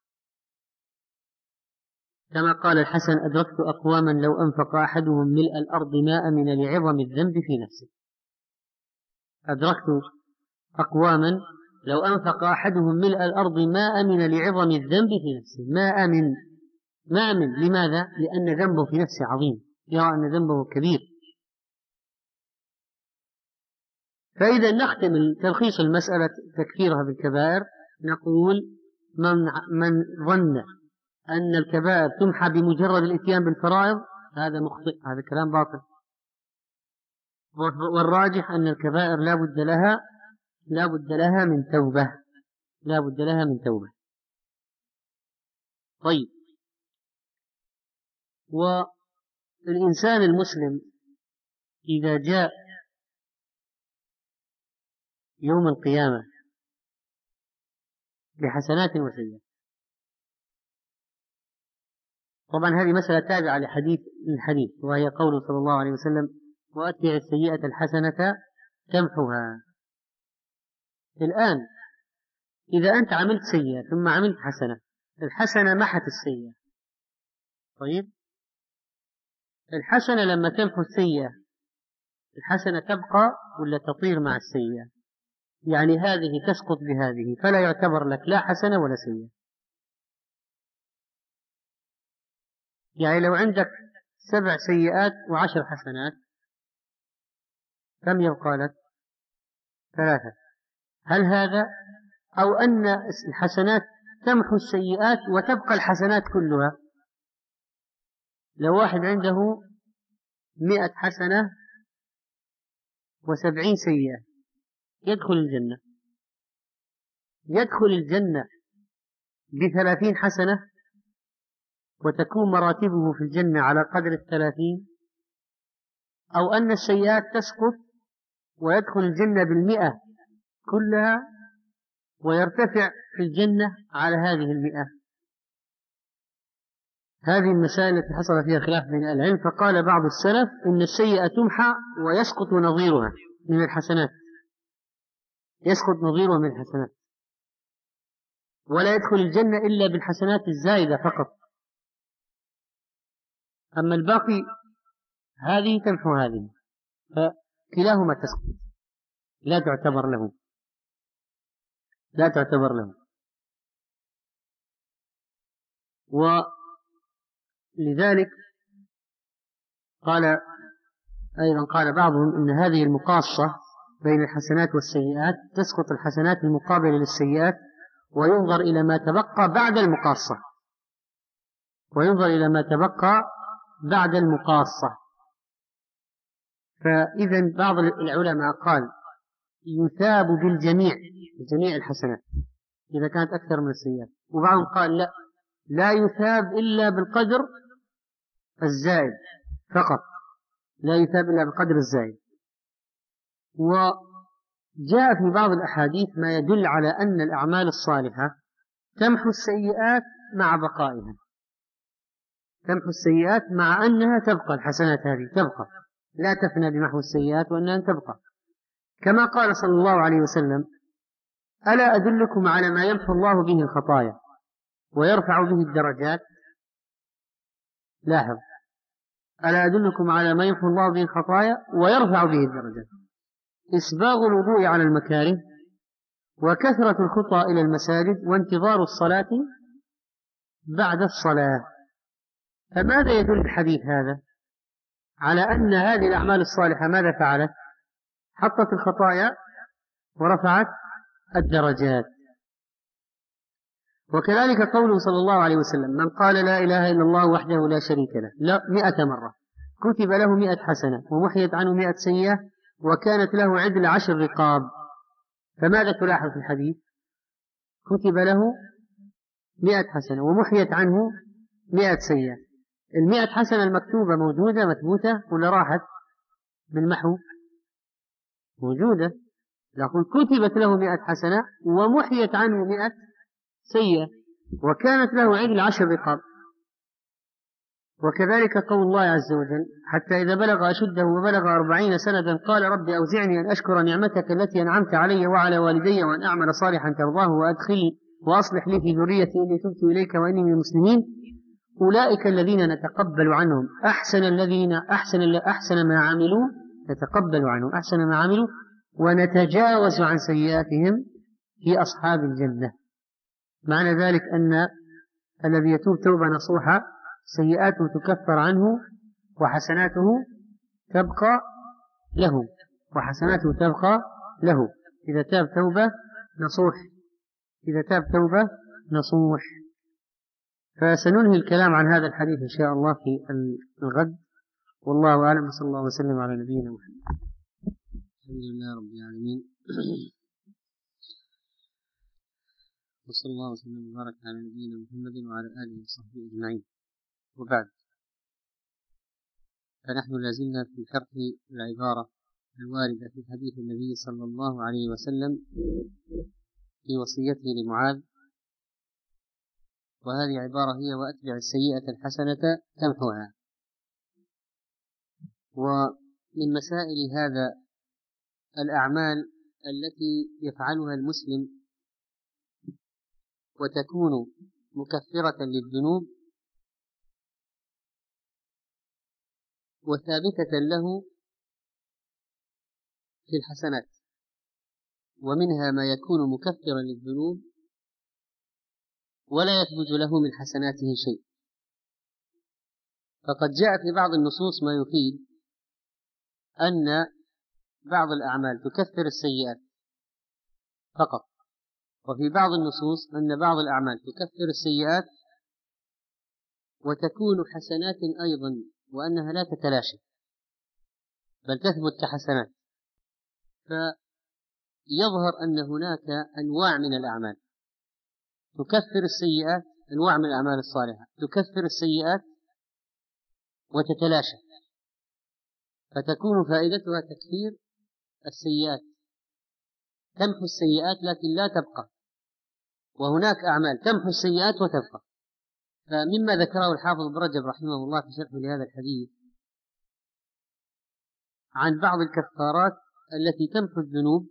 كما قال الحسن أدركت أقواما لو أنفق أحدهم ملء الأرض ما أمن لعظم الذنب في نفسه. أدركت أقواما لو أنفق أحدهم ملء الأرض ما أمن لعظم الذنب في نفسه. ما أمن ما أمن لماذا؟ لأن ذنبه في نفسه عظيم، يرى أن ذنبه كبير. فإذا نختم تلخيص المسألة تكفيرها بالكبائر نقول من, من ظن أن الكبائر تمحى بمجرد الاتيان بالفرائض هذا مخطئ، هذا كلام باطل. والراجح أن الكبائر لا بد لها لا بد لها من توبة لا بد لها من توبة. طيب، والإنسان المسلم إذا جاء يوم القيامة بحسنات وسيئات. طبعا هذه مسألة تابعة لحديث الحديث، وهي قوله صلى الله عليه وسلم: وأتبع السيئة الحسنة تمحها. الآن إذا أنت عملت سيئة ثم عملت حسنة، الحسنة محت السيئة. طيب، الحسنة لما تمحو السيئة، الحسنة تبقى ولا تطير مع السيئة؟ يعني هذه تسقط بهذه، فلا يعتبر لك لا حسنة ولا سيئة. يعني لو عندك سبع سيئات وعشر حسنات، كم يبقى لك؟ ثلاثة. هل هذا أو أن الحسنات تمحو السيئات وتبقى الحسنات كلها؟ لو واحد عنده مئة حسنة وسبعين سيئة يدخل الجنة، يدخل الجنة بثلاثين حسنة وتكون مراتبه في الجنة على قدر الثلاثين، أو أن السيئات تسقط ويدخل الجنة بالمئة كلها ويرتفع في الجنة على هذه المئة. هذه المسائل التي حصل فيها خلاف بين العلم، فقال بعض السلف إن السيئة تمحى ويسقط نظيرها من الحسنات، يسقط نظيرها من الحسنات، ولا يدخل الجنة إلا بالحسنات الزائدة فقط. أما الباقي هذه تمحو هذه، فكلاهما تسقط، لا تعتبر له، لا تعتبر له. ولذلك قال أيضا قال بعضهم إن هذه المقاصة بين الحسنات والسيئات تسقط الحسنات المقابلة للسيئات، وينظر إلى ما تبقى بعد المقاصة، وينظر إلى ما تبقى بعد المقاصة. فإذا بعض العلماء قال يثاب بالجميع، بجميع الحسنات إذا كانت أكثر من السيئات، وبعضهم قال لا، لا يثاب إلا بالقدر الزائد فقط، لا يثاب إلا بالقدر الزائد. وجاء في بعض الأحاديث ما يدل على أن الأعمال الصالحة تمحو السيئات مع بقائها، تمحو السيئات مع أنها تبقى، الحسنات هذه تبقى، لا تفنى بمحو السيئات وأنها تبقى، كما قال صلى الله عليه وسلم: ألا أدلكم على ما يمحو الله به الخطايا ويرفع به الدرجات؟ لاحظ، ألا أدلكم على ما يمحو الله به الخطايا ويرفع به الدرجات. إسباغ الوضوء على المكاره، وكثرة الخطى إلى المساجد، وانتظار الصلاة بعد الصلاة. فماذا يدل الحديث هذا؟ على أن هذه الأعمال الصالحة ماذا فعلت؟ حطت الخطايا ورفعت الدرجات. وكذلك قوله صلى الله عليه وسلم: من قال لا إله إلا الله وحده لا شريك له لا مئة مرة كتب له مئة حسنة ومحيت عنه مئة سيئة وكانت له عدل عشر رقاب. فماذا تلاحظ في الحديث؟ كتب له مئة حسنة ومحيت عنه مئة سيئة. المئة حسنة المكتوبة موجودة مثبوتة ولا راحت بالمحو؟ موجودة، لكن كتبت له مئة حسنة ومحيت عنه مئة سيئة وكانت له عدل عشر رقاب. وكذلك قول الله عز وجل: حتى إذا بلغ أشده وبلغ أربعين سنة قال رب أوزعني أن أشكر نعمتك التي أنعمت علي وعلى والدي وأن أعمل صالحا ترضاه وأدخل وأصلح لي في ذريتي إني تبت إليك وإني من المسلمين. أولئك الذين نتقبل عنهم أحسن الذين أحسن أحسن ما عملوا نتقبل عنهم أحسن ما عملوا ونتجاوز عن سيئاتهم في أصحاب الجنة. معنى ذلك أن الذي يتوب توبة نصوحة سيئاته تكفر عنه وحسناته تبقى له، وحسناته تبقى له إذا تاب توبة نصوح، إذا تاب توبة نصوح. فسننهي الكلام عن هذا الحديث إن شاء الله في الغد، والله أعلم. صلى الله وسلم على نبينا محمد. الحمد لله رب العالمين، وصلى الله وسلم وبارك على نبينا محمد وعلى آله وصحبه أجمعين. وبعد، فنحن لازلنا في شرح العبارة الواردة في حديث النبي صلى الله عليه وسلم في وصيته لمعاذ، وهذه عبارة هي: وأتبع السيئة الحسنة تمحوها. ومن مسائل هذا الأعمال التي يفعلها المسلم وتكون مكفرة للذنوب وثابتة له في الحسنات، ومنها ما يكون مكفرا للذنوب ولا يثبت له من حسناته شيء. فقد جاء في بعض النصوص ما يفيد أن بعض الأعمال تكفر السيئات فقط، وفي بعض النصوص أن بعض الأعمال تكفر السيئات وتكون حسنات أيضا، وأنها لا تتلاشى بل تثبت كحسنات. فيظهر أن هناك أنواع من الأعمال تكفر السيئات، أنواع من الأعمال الصالحة تكفر السيئات وتتلاشى، فتكون فائدتها تكفير السيئات، تمحو السيئات لكن لا تبقى. وهناك أعمال تمحو السيئات وتبقى. فمما ذكره الحافظ ابن رجب رحمه الله في شرحه لهذا الحديث عن بعض الكفارات التي تمحو الذنوب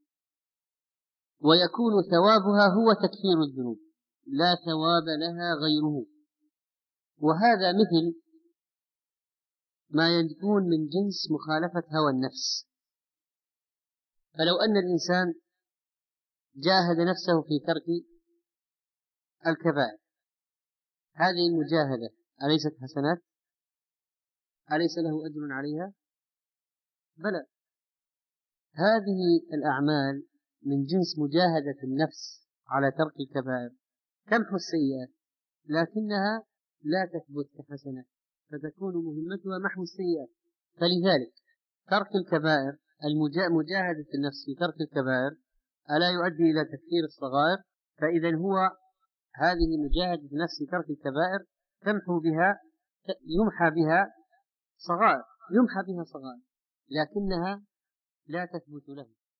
ويكون ثوابها هو تكفير الذنوب لا ثواب لها غيره، وهذا مثل ما يكون من جنس مخالفة هوى النفس. فلو أن الإنسان جاهد نفسه في ترك الكبائر، هذه المجاهدة أليست حسنات؟ أليس له أجر عليها؟ بلى. هذه الأعمال من جنس مجاهدة النفس على ترك الكبائر تمحو السيئات لكنها لا تثبت كحسنات، فتكون مهمتها محو السيئات. فلذلك ترك الكبائر، مجاهدة النفس في ترك الكبائر، ألا يؤدي إلى تكفير الصغائر؟ فإذا هو هذه مجاهدة النفس في ترك الكبائر تمحو بها، يمحى بها صغائر، يمحى بها صغائر لكنها لا تثبت له.